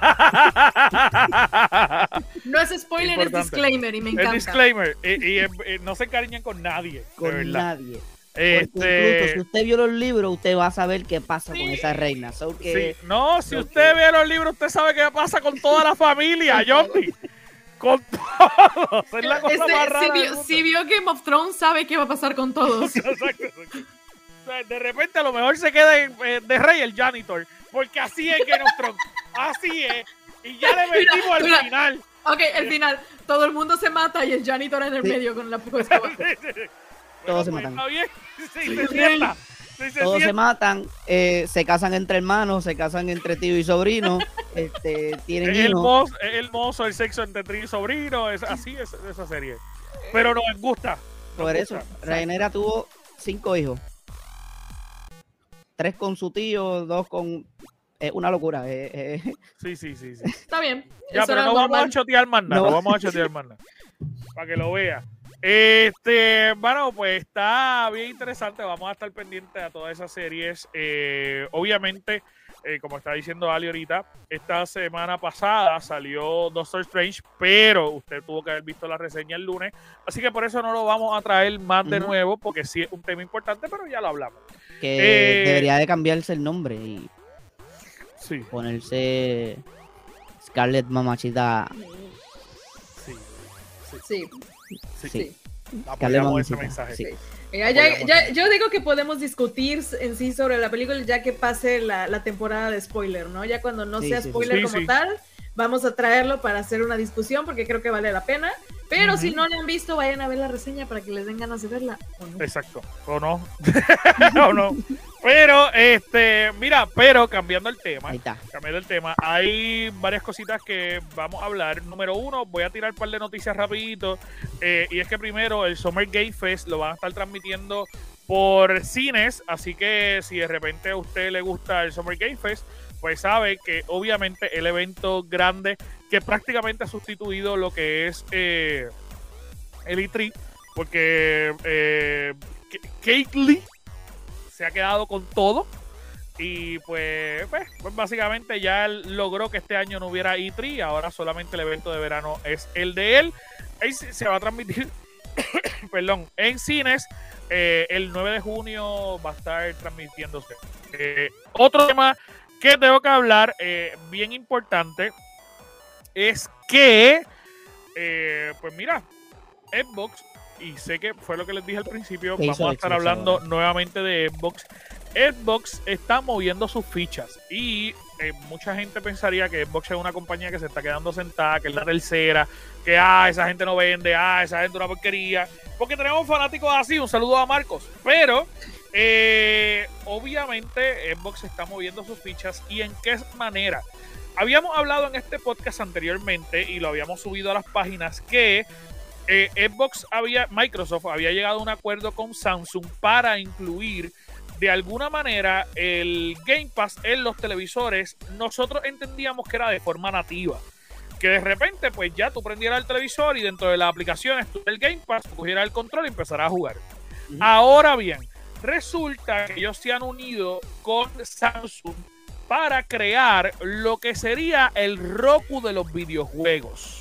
No es spoiler, Importante. es disclaimer, y me El encanta. disclaimer. Y, y, eh, no se encariñen con nadie. de Con verdad. nadie. Este... Incluso si usted vio los libros, usted va a saber qué pasa sí. con esa reina. So que... sí. No, si usted que... ve los libros, usted sabe qué pasa con toda la familia, Johnny. Con todos. Es la cosa este, más rara si, vio, si vio Game of Thrones, sabe qué va a pasar con todos. Exacto. O sea, de repente a lo mejor se queda eh, de rey el janitor. Porque así es Game of Thrones. Así es. Y ya le metimos al mira, final. Ok, el final. Todo el mundo se mata y el janitor en el sí. medio con la escoba. Todos se pues, matan. Está bien. Sí, se sienta. Sí, se Todos sienta. se matan, eh, se casan entre hermanos, se casan entre tío y sobrino, este, tienen es hijos. Es hermoso el sexo entre tío y sobrino, es, así es esa serie. Pero nos gusta. Nos Por gusta. eso, Rhaenyra tuvo cinco hijos. Tres con su tío, dos con... Es una locura. Eh, eh. Sí, sí, sí, sí. Está bien. Ya, pero no normal. vamos a chotear más nada. No. no vamos a chotear más nada. Para que lo vea. Este, bueno, pues está bien interesante. Vamos a estar pendientes a todas esas series. Eh, obviamente, eh, como está diciendo Ali ahorita, esta semana pasada salió Doctor Strange, pero usted tuvo que haber visto la reseña el lunes. Así que por eso no lo vamos a traer más uh-huh. de nuevo, porque sí es un tema importante, pero ya lo hablamos. Que eh, debería de cambiarse el nombre y sí. ponerse Scarlett Mamachita. Sí. Sí. sí. Sí. sí. Apoyamos ese mensaje. Sí. Mira, ya, ya, yo digo que podemos discutir en sí sobre la película ya que pase la, la temporada de spoiler, ¿no? Ya cuando no sí, sea spoiler sí, como sí. tal, vamos a traerlo para hacer una discusión porque creo que vale la pena. Pero uh-huh. si no la han visto, vayan a ver la reseña para que les den ganas de verla. ¿O no? Exacto. O no. o no. Pero, este, mira, pero cambiando el tema. Ahí está. Cambiando el tema, hay varias cositas que vamos a hablar. Número uno, voy a tirar un par de noticias rapidito. Eh, y es que primero, el Summer Game Fest lo van a estar transmitiendo por cines. Así que si de repente a usted le gusta el Summer Game Fest, pues sabe que obviamente el evento grande que prácticamente ha sustituido lo que es eh, el E tres, porque eh, Keith Lee se ha quedado con todo y pues, pues, pues básicamente ya él logró que este año no hubiera E tres, ahora solamente el evento de verano es el de él. Ahí se va a transmitir perdón, en cines eh, el nueve de junio va a estar transmitiéndose. Eh, otro tema que tengo que hablar, eh, bien importante, es que, eh, pues mira, Xbox, y sé que fue lo que les dije al principio, vamos a estar hablando ahora nuevamente de Xbox. Xbox está moviendo sus fichas y eh, mucha gente pensaría que Xbox es una compañía que se está quedando sentada, que es la tercera, que ah, esa gente no vende, ah, esa gente es una porquería, porque tenemos fanáticos así. Un saludo a Marcos, pero eh, obviamente Xbox está moviendo sus fichas. ¿Y en qué manera? Habíamos hablado en este podcast anteriormente y lo habíamos subido a las páginas que eh, Xbox había, Microsoft había llegado a un acuerdo con Samsung para incluir de alguna manera el Game Pass en los televisores. Nosotros entendíamos que era de forma nativa, que de repente pues ya tú prendieras el televisor y dentro de las aplicaciones tú el Game Pass, tú cogieras el control y empezarás a jugar. Uh-huh. Ahora bien, resulta que ellos se han unido con Samsung para crear lo que sería el Roku de los videojuegos.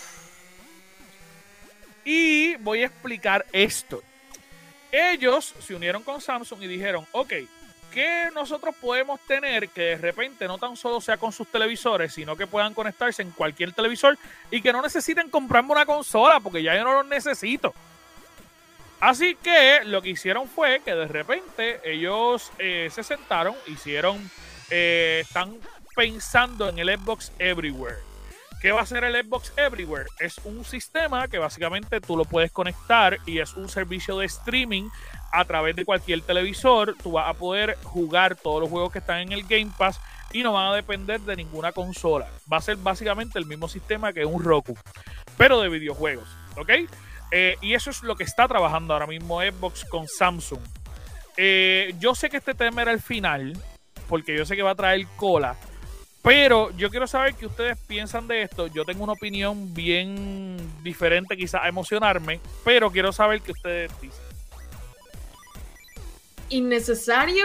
Y voy a explicar esto. Ellos se unieron con Samsung y dijeron, ok, ¿qué nosotros podemos tener que de repente no tan solo sea con sus televisores, sino que puedan conectarse en cualquier televisor y que no necesiten comprarme una consola porque ya yo no los necesito? Así que lo que hicieron fue que de repente ellos eh, se sentaron, hicieron, eh, están pensando en el Xbox Everywhere. ¿Qué va a ser el Xbox Everywhere? Es un sistema que básicamente tú lo puedes conectar y es un servicio de streaming a través de cualquier televisor. Tú vas a poder jugar todos los juegos que están en el Game Pass y no van a depender de ninguna consola. Va a ser básicamente el mismo sistema que un Roku, pero de videojuegos, ¿ok? Eh, y eso es lo que está trabajando ahora mismo Xbox con Samsung. Eh, yo sé que este tema era el final, porque yo sé que va a traer cola, pero yo quiero saber qué ustedes piensan de esto. Yo tengo una opinión bien diferente, quizás a emocionarme, pero quiero saber qué ustedes dicen. ¿Innecesario?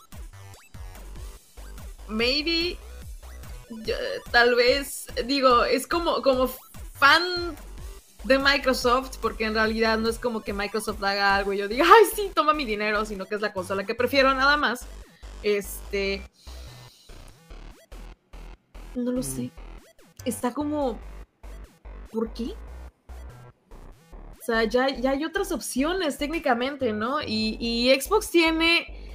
Maybe. Yo, tal vez, digo, es como, como fan de Microsoft, porque en realidad no es como que Microsoft haga algo y yo diga, ay, sí, toma mi dinero, sino que es la consola que prefiero nada más. Este... No lo sé. Está como... ¿Por qué? O sea, ya, ya hay otras opciones técnicamente, ¿no? Y, y Xbox tiene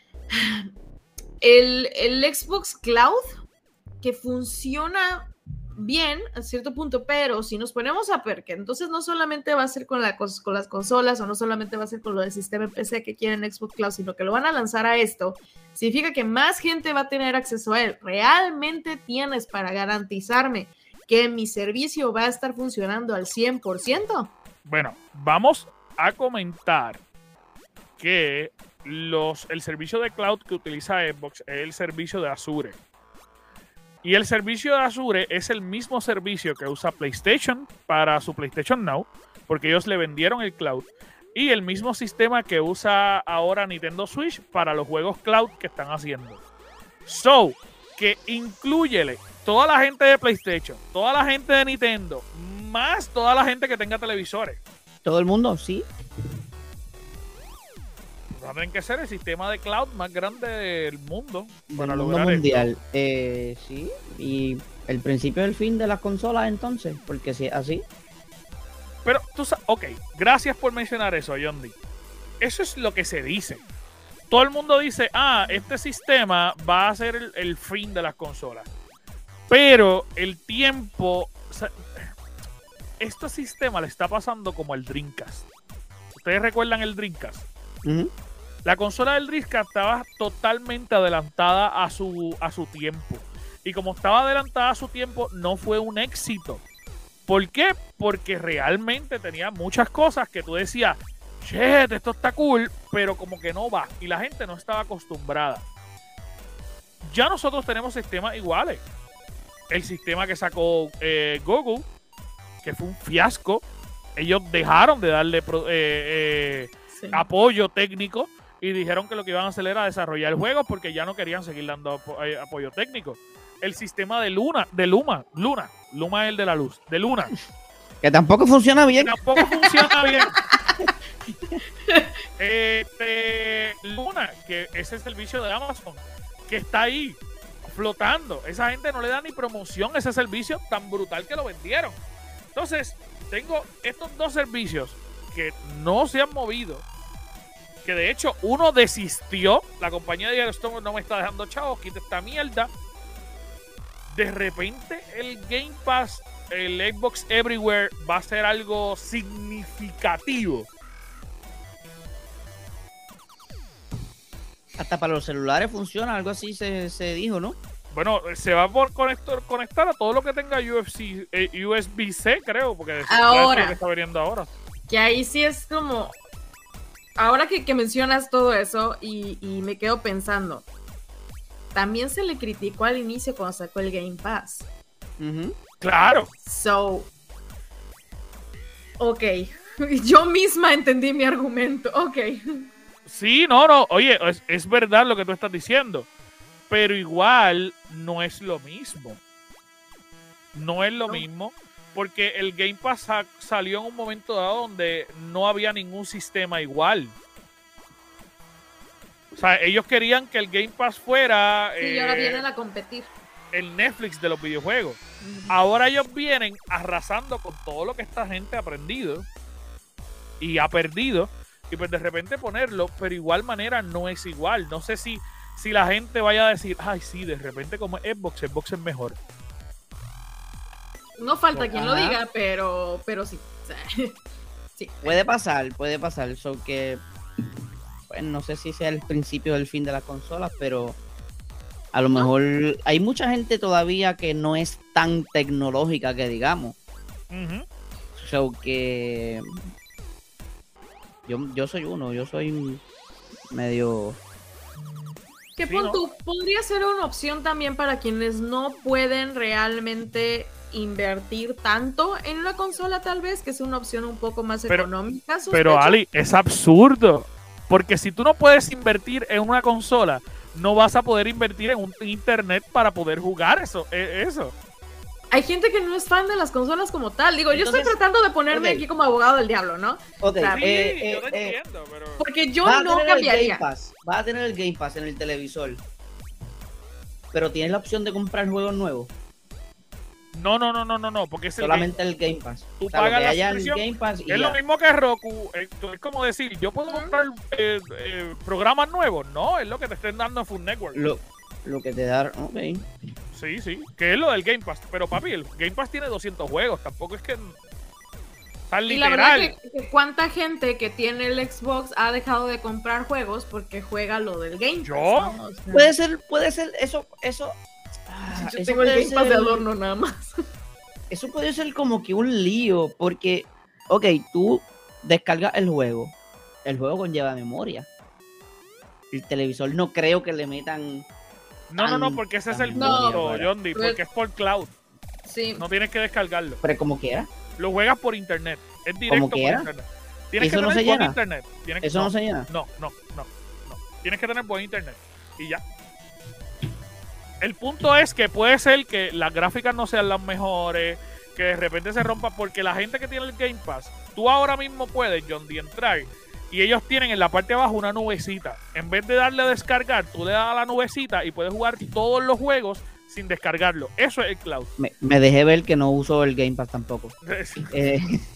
el, el Xbox Cloud, que funciona bien a cierto punto, pero si nos ponemos a ver que entonces no solamente va a ser con, la, con las consolas o no solamente va a ser con lo del sistema en P C que quieren Xbox Cloud, sino que lo van a lanzar a esto, significa que más gente va a tener acceso a él. ¿Realmente tienes para garantizarme que mi servicio va a estar funcionando al cien por ciento? Bueno, vamos a comentar que los, el servicio de cloud que utiliza Xbox es el servicio de Azure. Y el servicio de Azure es el mismo servicio que usa PlayStation para su PlayStation Now, porque ellos le vendieron el cloud. Y el mismo sistema que usa ahora Nintendo Switch para los juegos cloud que están haciendo. So, que inclúyele toda la gente de PlayStation, toda la gente de Nintendo, más toda la gente que tenga televisores. Todo el mundo, sí. Va a tener que ser el sistema de cloud más grande del mundo para Del mundo lograr mundial. Eh, sí, y el principio del fin de las consolas entonces, porque si es así. Pero tú sabes, ok, gracias por mencionar eso, John D. Eso es lo que se dice. Todo el mundo dice, ah, este sistema va a ser el, el fin de las consolas. Pero el tiempo, o sea, este sistema le está pasando como el Dreamcast. ¿Ustedes recuerdan el Dreamcast? Uh-huh. La consola del Dreamcast estaba totalmente adelantada a su, a su tiempo. Y como estaba adelantada a su tiempo, no fue un éxito. ¿Por qué? Porque realmente tenía muchas cosas que tú decías, shit, esto está cool, pero como que no va. Y la gente no estaba acostumbrada. Ya nosotros tenemos sistemas iguales. El sistema que sacó eh, Google, que fue un fiasco. Ellos dejaron de darle eh, eh, sí. apoyo técnico y dijeron que lo que iban a hacer era desarrollar juegos porque ya no querían seguir dando apo eh, apoyo técnico. El sistema de Luna, de Luma, Luna, Luma es el de la luz, de Luna. Que tampoco funciona bien. Que tampoco funciona bien. este, Luna, que es el servicio de Amazon, que está ahí flotando. Esa gente no le da ni promoción a ese servicio tan brutal que lo vendieron. Entonces, tengo estos dos servicios que no se han movido, que de hecho uno desistió, la compañía de Yellowstone no me está dejando chavos, quita esta mierda. De repente el Game Pass, el Xbox Everywhere va a ser algo significativo. Hasta para los celulares funciona, algo así se, se dijo, ¿no? Bueno, se va por conector, conectar a todo lo que tenga U F C, eh, U S B C, creo, porque ahora, es lo que está viniendo ahora. Que ahí sí es como... Ahora que, que mencionas todo eso y, y me quedo pensando, también se le criticó al inicio cuando sacó el Game Pass. Uh-huh. Claro. So, ok, yo misma entendí mi argumento, ok. Sí, no, no, oye, es, es verdad lo que tú estás diciendo, pero igual no es lo mismo. No es lo no. mismo, porque el Game Pass sa salió en un momento dado donde no había ningún sistema igual. O sea, ellos querían que el Game Pass fuera... Sí, eh, y ahora vienen a competir. El Netflix de los videojuegos. Uh-huh. Ahora ellos vienen arrasando con todo lo que esta gente ha aprendido y ha perdido. Y pues de repente ponerlo, pero igual manera no es igual. No sé si, si la gente vaya a decir, ay, sí, de repente como Xbox, Xbox es mejor. No falta quien lo diga, pero, pero sí. sí. Puede pasar, puede pasar. So que, pues, no sé si sea el principio del fin de las consolas, pero a lo mejor hay mucha gente todavía que no es tan tecnológica que digamos. Uh-huh. So que yo, yo soy uno, yo soy medio... Que sí, pon ¿no? tú, podría ser una opción también para quienes no pueden realmente invertir tanto en una consola, tal vez, que es una opción un poco más pero, económica. Sospecho. Pero Ali, es absurdo, porque si tú no puedes invertir en una consola, no vas a poder invertir en un internet para poder jugar eso, eso. hay gente que no es fan de las consolas como tal. Digo, yo Entonces, estoy tratando de ponerme okay. aquí como abogado del diablo, ¿no? Ok, O sea, Sí, eh, yo te eh, eh, entiendo, pero... porque yo vas a no tener cambiaría. el Game Pass, vas a tener el Game Pass en el televisor, pero tienes la opción de comprar juegos nuevos. No, no, no, no, no, no, porque es el Solamente el Game Pass. Tú O sea, lo pagas que la haya en suscripción, Game Pass y Es ya. lo mismo que Roku. Es, es como decir, yo puedo comprar eh, eh, programas nuevos. No, es lo que te estén dando en Food Network. Lo, lo que te da. Ok. Sí, sí, que es lo del Game Pass. Pero papi, el Game Pass tiene doscientos juegos. Tampoco es que tan Y la verdad literal. que, que cuánta gente que tiene el Xbox ha dejado de comprar juegos porque juega lo del Game Pass. ¿Yo? ¿no? O sea, Puede ser, puede ser, eso, eso. ah, yo eso tengo el puede Game Pass de ser- adorno nada más. Eso puede ser como que un lío, porque, ok, tú descargas el juego, el juego conlleva memoria. El televisor no creo que le metan. No, no, no, tan- porque ese es tan el No, punto, para- John D, porque es por cloud. Sí. No tienes que descargarlo. Pero como quiera, Lo juegas por internet. Es directo por quiera. internet. Tienes ¿Eso que no tener se buen llena? internet. Tienes- eso no, se llena. No, no, no, no. Tienes que tener buen internet. Y ya. El punto es que puede ser que las gráficas no sean las mejores, que de repente se rompa, porque la gente que tiene el Game Pass, tú ahora mismo puedes, John D, entrar y ellos tienen en la parte de abajo una nubecita. En vez de darle a descargar, tú le das a la nubecita y puedes jugar todos los juegos sin descargarlo. Eso es el cloud. Me, me dejé ver que no uso el Game Pass tampoco. Eh,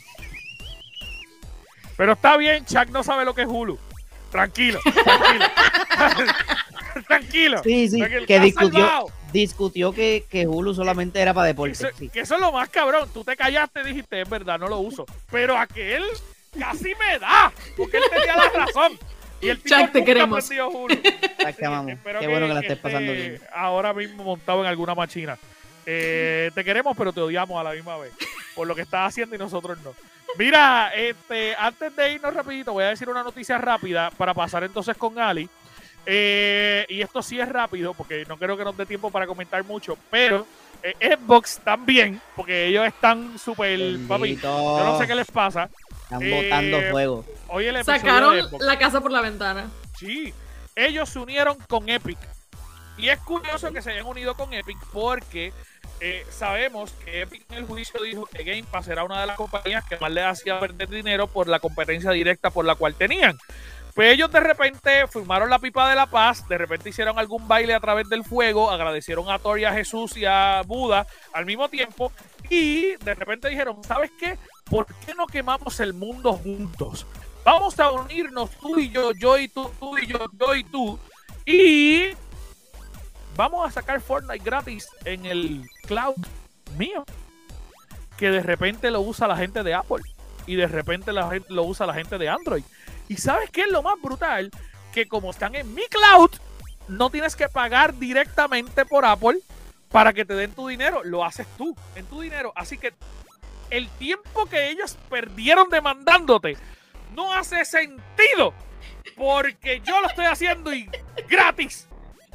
Pero está bien, Chuck no sabe lo que es Hulu. Tranquilo, tranquilo. Tranquilo. sí, sí, Tranquilo, que está discutió, salvado. discutió que, que Hulu solamente era para deporte. Eso, Sí. que eso es lo más cabrón. Tú te callaste y dijiste, es verdad, no lo uso. Pero aquel casi me da, porque él tenía la razón. Y el tipo Chuck, te nunca queremos. aprendió Hulu. Ay, que amamos. Espero Qué bueno que la estés esté pasando bien. Ahora mismo montado en alguna machina. Eh, te queremos, pero te odiamos a la misma vez. Por lo que estás haciendo y nosotros no. Mira, este, antes de irnos rapidito, voy a decir una noticia rápida para pasar entonces con Ali. Eh, y esto sí es rápido, porque no creo que nos dé tiempo para comentar mucho, pero eh, Xbox también, porque ellos están súper, papi, Bendito. yo no sé qué les pasa. Están Eh, botando fuego. Hoy el episodio Sacaron de Xbox. la casa por la ventana. Sí, ellos se unieron con Epic. Y es curioso que se hayan unido con Epic porque eh, sabemos que Epic en el juicio dijo que Game Pass era una de las compañías que más le hacía perder dinero por la competencia directa por la cual tenían. Pues ellos de repente firmaron la pipa de la paz, de repente hicieron algún baile a través del fuego, agradecieron a Thor y a Jesús y a Buda al mismo tiempo y de repente dijeron, ¿sabes qué? ¿Por qué no quemamos el mundo juntos? Vamos a unirnos tú y yo, yo y tú, tú y yo, yo y tú y vamos a sacar Fortnite gratis en el cloud mío, que de repente lo usa la gente de Apple y de repente la gente lo usa la gente de Android. ¿Y sabes qué es lo más brutal? Que como están en mi cloud, no tienes que pagar directamente por Apple para que te den tu dinero. Lo haces tú, en tu dinero. Así que el tiempo que ellos perdieron demandándote no hace sentido. Porque yo lo estoy haciendo y gratis.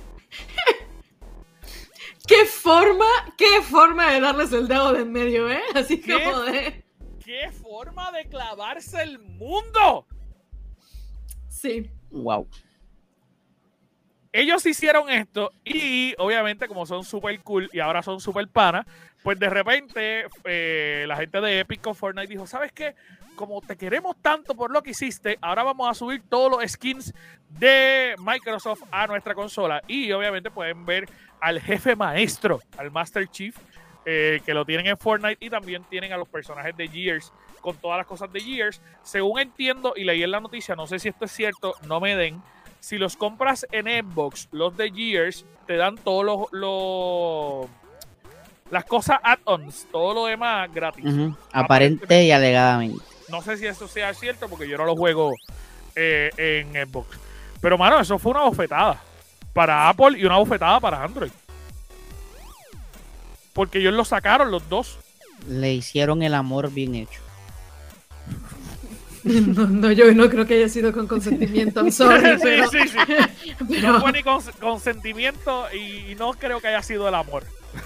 ¿Qué forma, qué forma de darles el dedo de en medio, eh? Así ¿Qué? como de... ¡Qué forma de clavarse el mundo! Sí. Wow. Ellos hicieron esto y obviamente como son super cool y ahora son super panas, pues de repente eh, la gente de Epic con Fortnite dijo, ¿sabes qué? Como te queremos tanto por lo que hiciste, ahora vamos a subir todos los skins de Microsoft a nuestra consola. Y obviamente pueden ver al jefe maestro, al Master Chief, eh, que lo tienen en Fortnite y también tienen a los personajes de Gears con todas las cosas de Gears. Según entiendo y leí en la noticia, no sé si esto es cierto, no me den. Si los compras en Xbox, los de Gears, te dan todos los, los las cosas add-ons, todo lo demás gratis. Uh-huh. Aparente y alegadamente. No sé si eso sea cierto porque yo no lo juego eh, en Xbox. Pero, mano, eso fue una bofetada para Apple y una bofetada para Android. Porque ellos lo sacaron los dos. Le hicieron el amor bien hecho. No, no, yo no creo que haya sido con consentimiento, I'm sorry, Sí, pero... sí, sí. pero- No fue ni con consentimiento y no creo que haya sido el amor.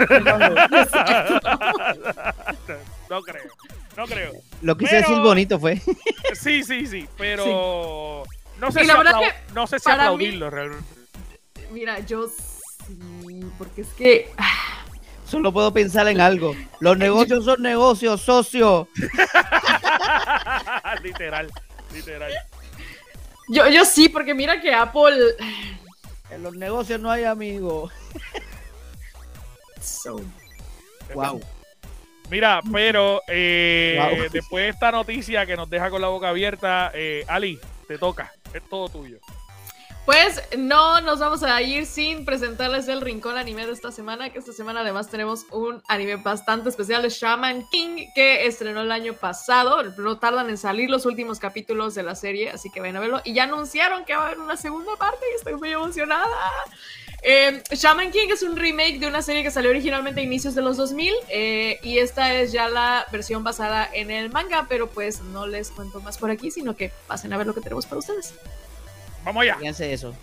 No creo, no creo. Lo quise Pero- decir bonito fue. Sí, sí, sí, pero no sé Y si, la verdad aplau- que no sé si para aplaudirlo realmente. Mira, yo sí, porque es que... ah, Solo puedo pensar en algo. Los negocios son negocios, socio. Literal, literal. Yo, yo sí, porque mira que Apple... En los negocios no hay amigos. So... Wow. Mira, pero eh, Wow. después de esta noticia que nos deja con la boca abierta, eh, Ali, te toca. Es todo tuyo. Pues no nos vamos a ir sin presentarles el rincón anime de esta semana, que esta semana además tenemos un anime bastante especial de Shaman King, que estrenó el año pasado. No tardan en salir los últimos capítulos de la serie, así que vayan a verlo. Y ya anunciaron que va a haber una segunda parte y estoy muy emocionada. Eh, Shaman King es un remake de una serie que salió originalmente a inicios de los dos mil, eh, y esta es ya la versión basada en el manga, pero pues no les cuento más por aquí, sino que pasen a ver lo que tenemos para ustedes. Vamos allá. Fíjense eso.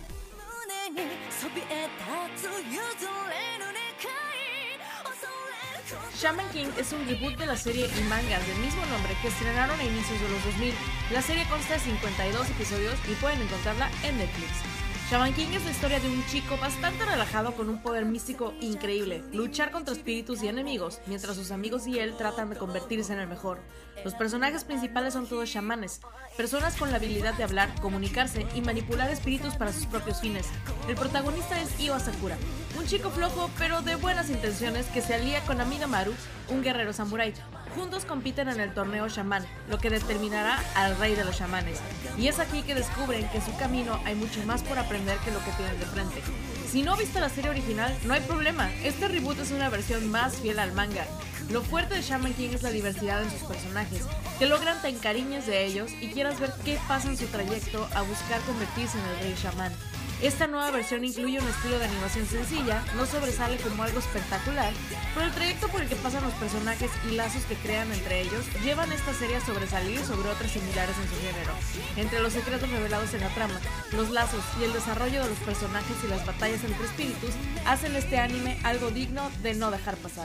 Shaman King es un reboot de la serie y mangas del mismo nombre que estrenaron a inicios de los dos mil. La serie consta de cincuenta y dos episodios y pueden encontrarla en Netflix. Shaman King es la historia de un chico bastante relajado con un poder místico increíble, luchar contra espíritus y enemigos, mientras sus amigos y él tratan de convertirse en el mejor. Los personajes principales son todos chamanes, personas con la habilidad de hablar, comunicarse y manipular espíritus para sus propios fines. El protagonista es Iwa Sakura, un chico flojo pero de buenas intenciones que se alía con Amidamaru, un guerrero samurái. Juntos compiten en el torneo chamán, lo que determinará al rey de los chamanes. Y es aquí que descubren que en su camino hay mucho más por aprender que lo que tienen de frente. Si no viste la serie original, no hay problema, este reboot es una versión más fiel al manga. Lo fuerte de Shaman King es la diversidad en sus personajes, que logran te encariñes de ellos y quieras ver qué pasa en su trayecto a buscar convertirse en el rey chamán. Esta nueva versión incluye un estilo de animación sencilla, no sobresale como algo espectacular, pero el trayecto por el que pasan los personajes y lazos que crean entre ellos llevan esta serie a sobresalir sobre otras similares en su género. Entre los secretos revelados en la trama, los lazos y el desarrollo de los personajes y las batallas entre espíritus hacen este anime algo digno de no dejar pasar.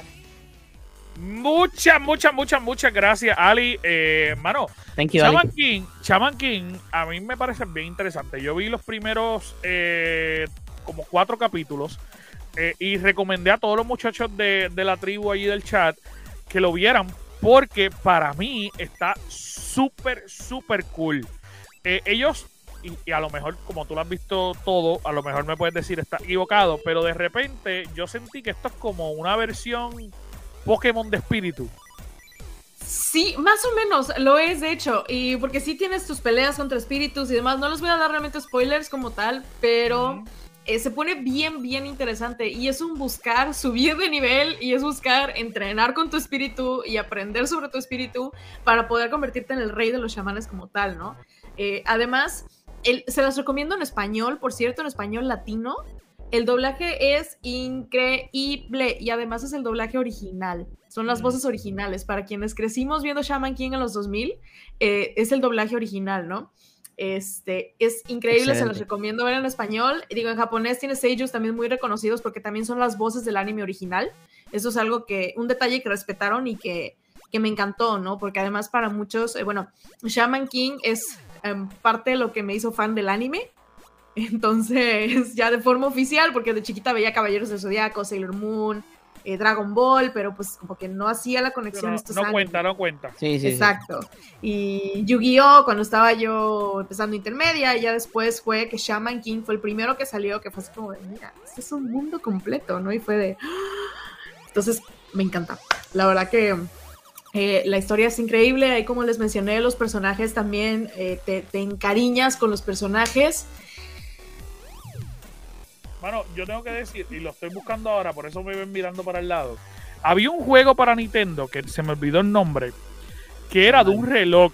Muchas, muchas, muchas, muchas gracias, Ali. Eh, mano, Thank you, Shaman Ali. King, Shaman King, a mí me parece bien interesante. Yo vi los primeros eh, como cuatro capítulos eh, y recomendé a todos los muchachos de, de la tribu allí del chat que lo vieran porque para mí está súper, súper cool. Eh, ellos, y, y a lo mejor como tú lo has visto todo, a lo mejor me puedes decir está equivocado, pero de repente yo sentí que esto es como una versión Pokémon de espíritu. Sí, más o menos lo es, de hecho, y porque sí tienes tus peleas contra espíritus y demás. No les voy a dar realmente spoilers como tal, pero uh-huh. eh, se pone bien, bien interesante y es un buscar subir de nivel y es buscar entrenar con tu espíritu y aprender sobre tu espíritu para poder convertirte en el rey de los chamanes como tal, ¿no? Eh, además, el, se los recomiendo en español, por cierto, en español latino. El doblaje es increíble y además es el doblaje original. Son las voces originales. Para quienes crecimos viendo Shaman King en los dos mil, eh, es el doblaje original, ¿no? Este, es increíble, excelente. Se los recomiendo ver en español. Digo, en japonés tiene seiyus también muy reconocidos porque también son las voces del anime original. Eso es algo que, un detalle que respetaron y que, que me encantó, ¿no? Porque además para muchos, eh, bueno, Shaman King es eh, parte de lo que me hizo fan del anime. Entonces, ya de forma oficial, porque de chiquita veía Caballeros del Zodiaco, Sailor Moon, eh, Dragon Ball, pero pues como que no hacía la conexión. No, estos no años. cuenta, no cuenta. Sí, sí, exacto. Sí. Y Yu-Gi-Oh, cuando estaba yo empezando intermedia, y ya después fue que Shaman King fue el primero que salió, que fue así como de, mira, este es un mundo completo, ¿no? Y fue de... Entonces, me encanta. La verdad que... Eh, la historia es increíble, ahí como les mencioné, los personajes también, eh, te, te encariñas con los personajes. Bueno, yo tengo que decir, y lo estoy buscando ahora, por eso me ven mirando para el lado. Había un juego para Nintendo, que se me olvidó el nombre, que era de un reloj.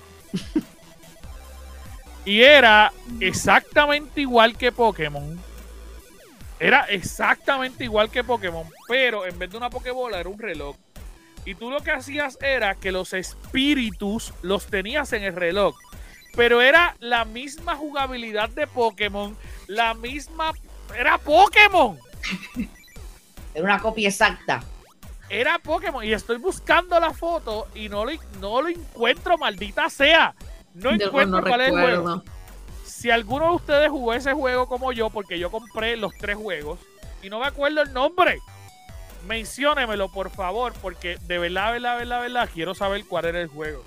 Y era exactamente igual que Pokémon. Era exactamente igual que Pokémon, pero en vez de una Pokébola era un reloj. Y tú lo que hacías era que los espíritus los tenías en el reloj. Pero era la misma jugabilidad de Pokémon, la misma... Era Pokémon. Era una copia exacta. Era Pokémon. Y estoy buscando la foto y no lo, no lo encuentro, maldita sea. No yo encuentro no cuál recuerdo. es el juego. Si alguno de ustedes jugó ese juego como yo, porque yo compré los tres juegos y no me acuerdo el nombre. menciónemelo, por favor, porque de verdad, verdad, verdad, verdad, quiero saber cuál era el juego.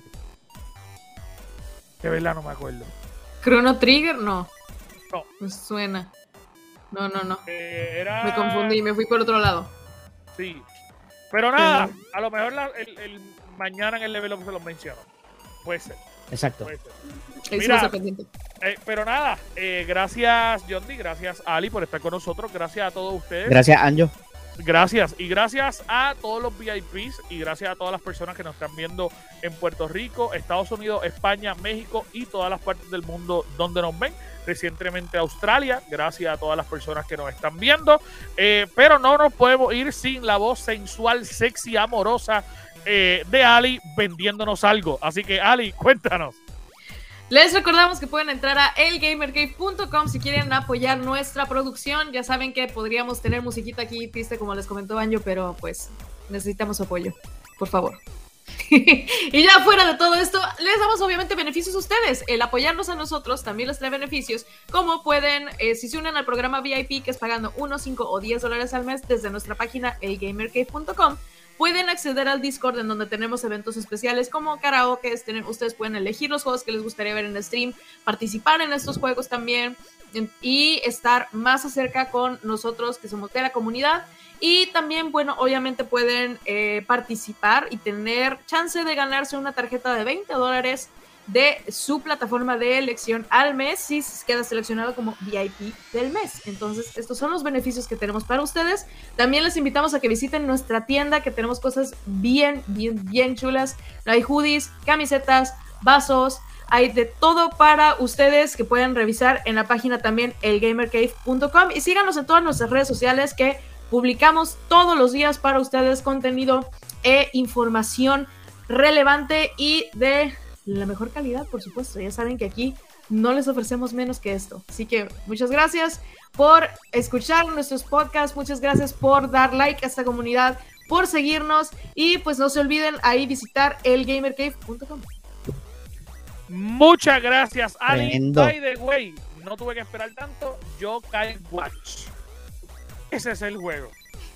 De verdad no me acuerdo. ¿Chrono Trigger? No. No. Me suena. No, no, no. Eh, era... Me confundí, me fui por otro lado. Sí. Pero nada, Pero- a lo mejor la, el, el, mañana en el level up se los menciono. Puede ser. Exacto. Puede ser. Ahí Mira, sí lo pendiente. Eh, pero nada, eh, gracias Johnny, gracias Ali por estar con nosotros, gracias a todos ustedes. Gracias, Anjo. Gracias, y gracias a todos los V I Ps y gracias a todas las personas que nos están viendo en Puerto Rico, Estados Unidos, España, México y todas las partes del mundo donde nos ven. Recientemente Australia, gracias a todas las personas que nos están viendo. Eh, pero no nos podemos ir sin la voz sensual, sexy, amorosa eh, de Ali vendiéndonos algo. Así que Ali, cuéntanos. Les recordamos que pueden entrar a el gamer cave punto com si quieren apoyar nuestra producción. Ya saben que podríamos tener musiquita aquí triste, como les comentó Banjo, pero pues necesitamos apoyo, por favor. Y ya fuera de todo esto, les damos obviamente beneficios a ustedes. El apoyarnos a nosotros también les trae beneficios, como pueden, eh, si se unen al programa V I P, que es pagando uno, cinco o diez dólares al mes desde nuestra página el gamer cave punto com, pueden acceder al Discord, en donde tenemos eventos especiales como karaoke. Ustedes pueden elegir los juegos que les gustaría ver en stream, participar en estos juegos también y estar más acerca con nosotros, que somos de la comunidad. Y también, bueno, obviamente pueden eh, participar y tener chance de ganarse una tarjeta de veinte dólares de su plataforma de elección al mes si queda seleccionado como V I P del mes. Entonces, estos son los beneficios que tenemos para ustedes. También les invitamos a que visiten nuestra tienda, que tenemos cosas bien, bien, bien chulas. Hay hoodies, camisetas, vasos, hay de todo para ustedes que pueden revisar en la página también el gamer cave punto com, y síganos en todas nuestras redes sociales, que publicamos todos los días para ustedes contenido e información relevante y de la mejor calidad, por supuesto. Ya saben que aquí no les ofrecemos menos que esto. Así que muchas gracias por escuchar nuestros podcasts, muchas gracias por dar like a esta comunidad, por seguirnos, y pues no se olviden ahí visitar el gamer cave punto com. Muchas gracias, Ali. Tremendo. By the way, no tuve que esperar tanto. Yokai Watch. Ese es el juego.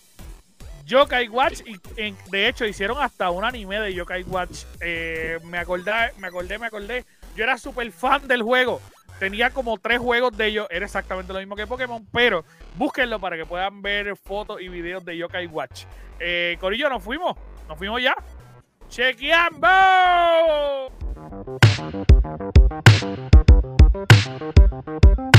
Yokai Watch, y en, de hecho hicieron hasta un anime de Yokai Watch. Eh, me acordé, me acordé, me acordé. Yo era súper fan del juego. Tenía como tres juegos de ellos. Era exactamente lo mismo que Pokémon, pero búsquenlo para que puedan ver fotos y videos de Yokai Watch. Eh, Corillo, nos fuimos. Nos fuimos ya. ¡Chequeamos!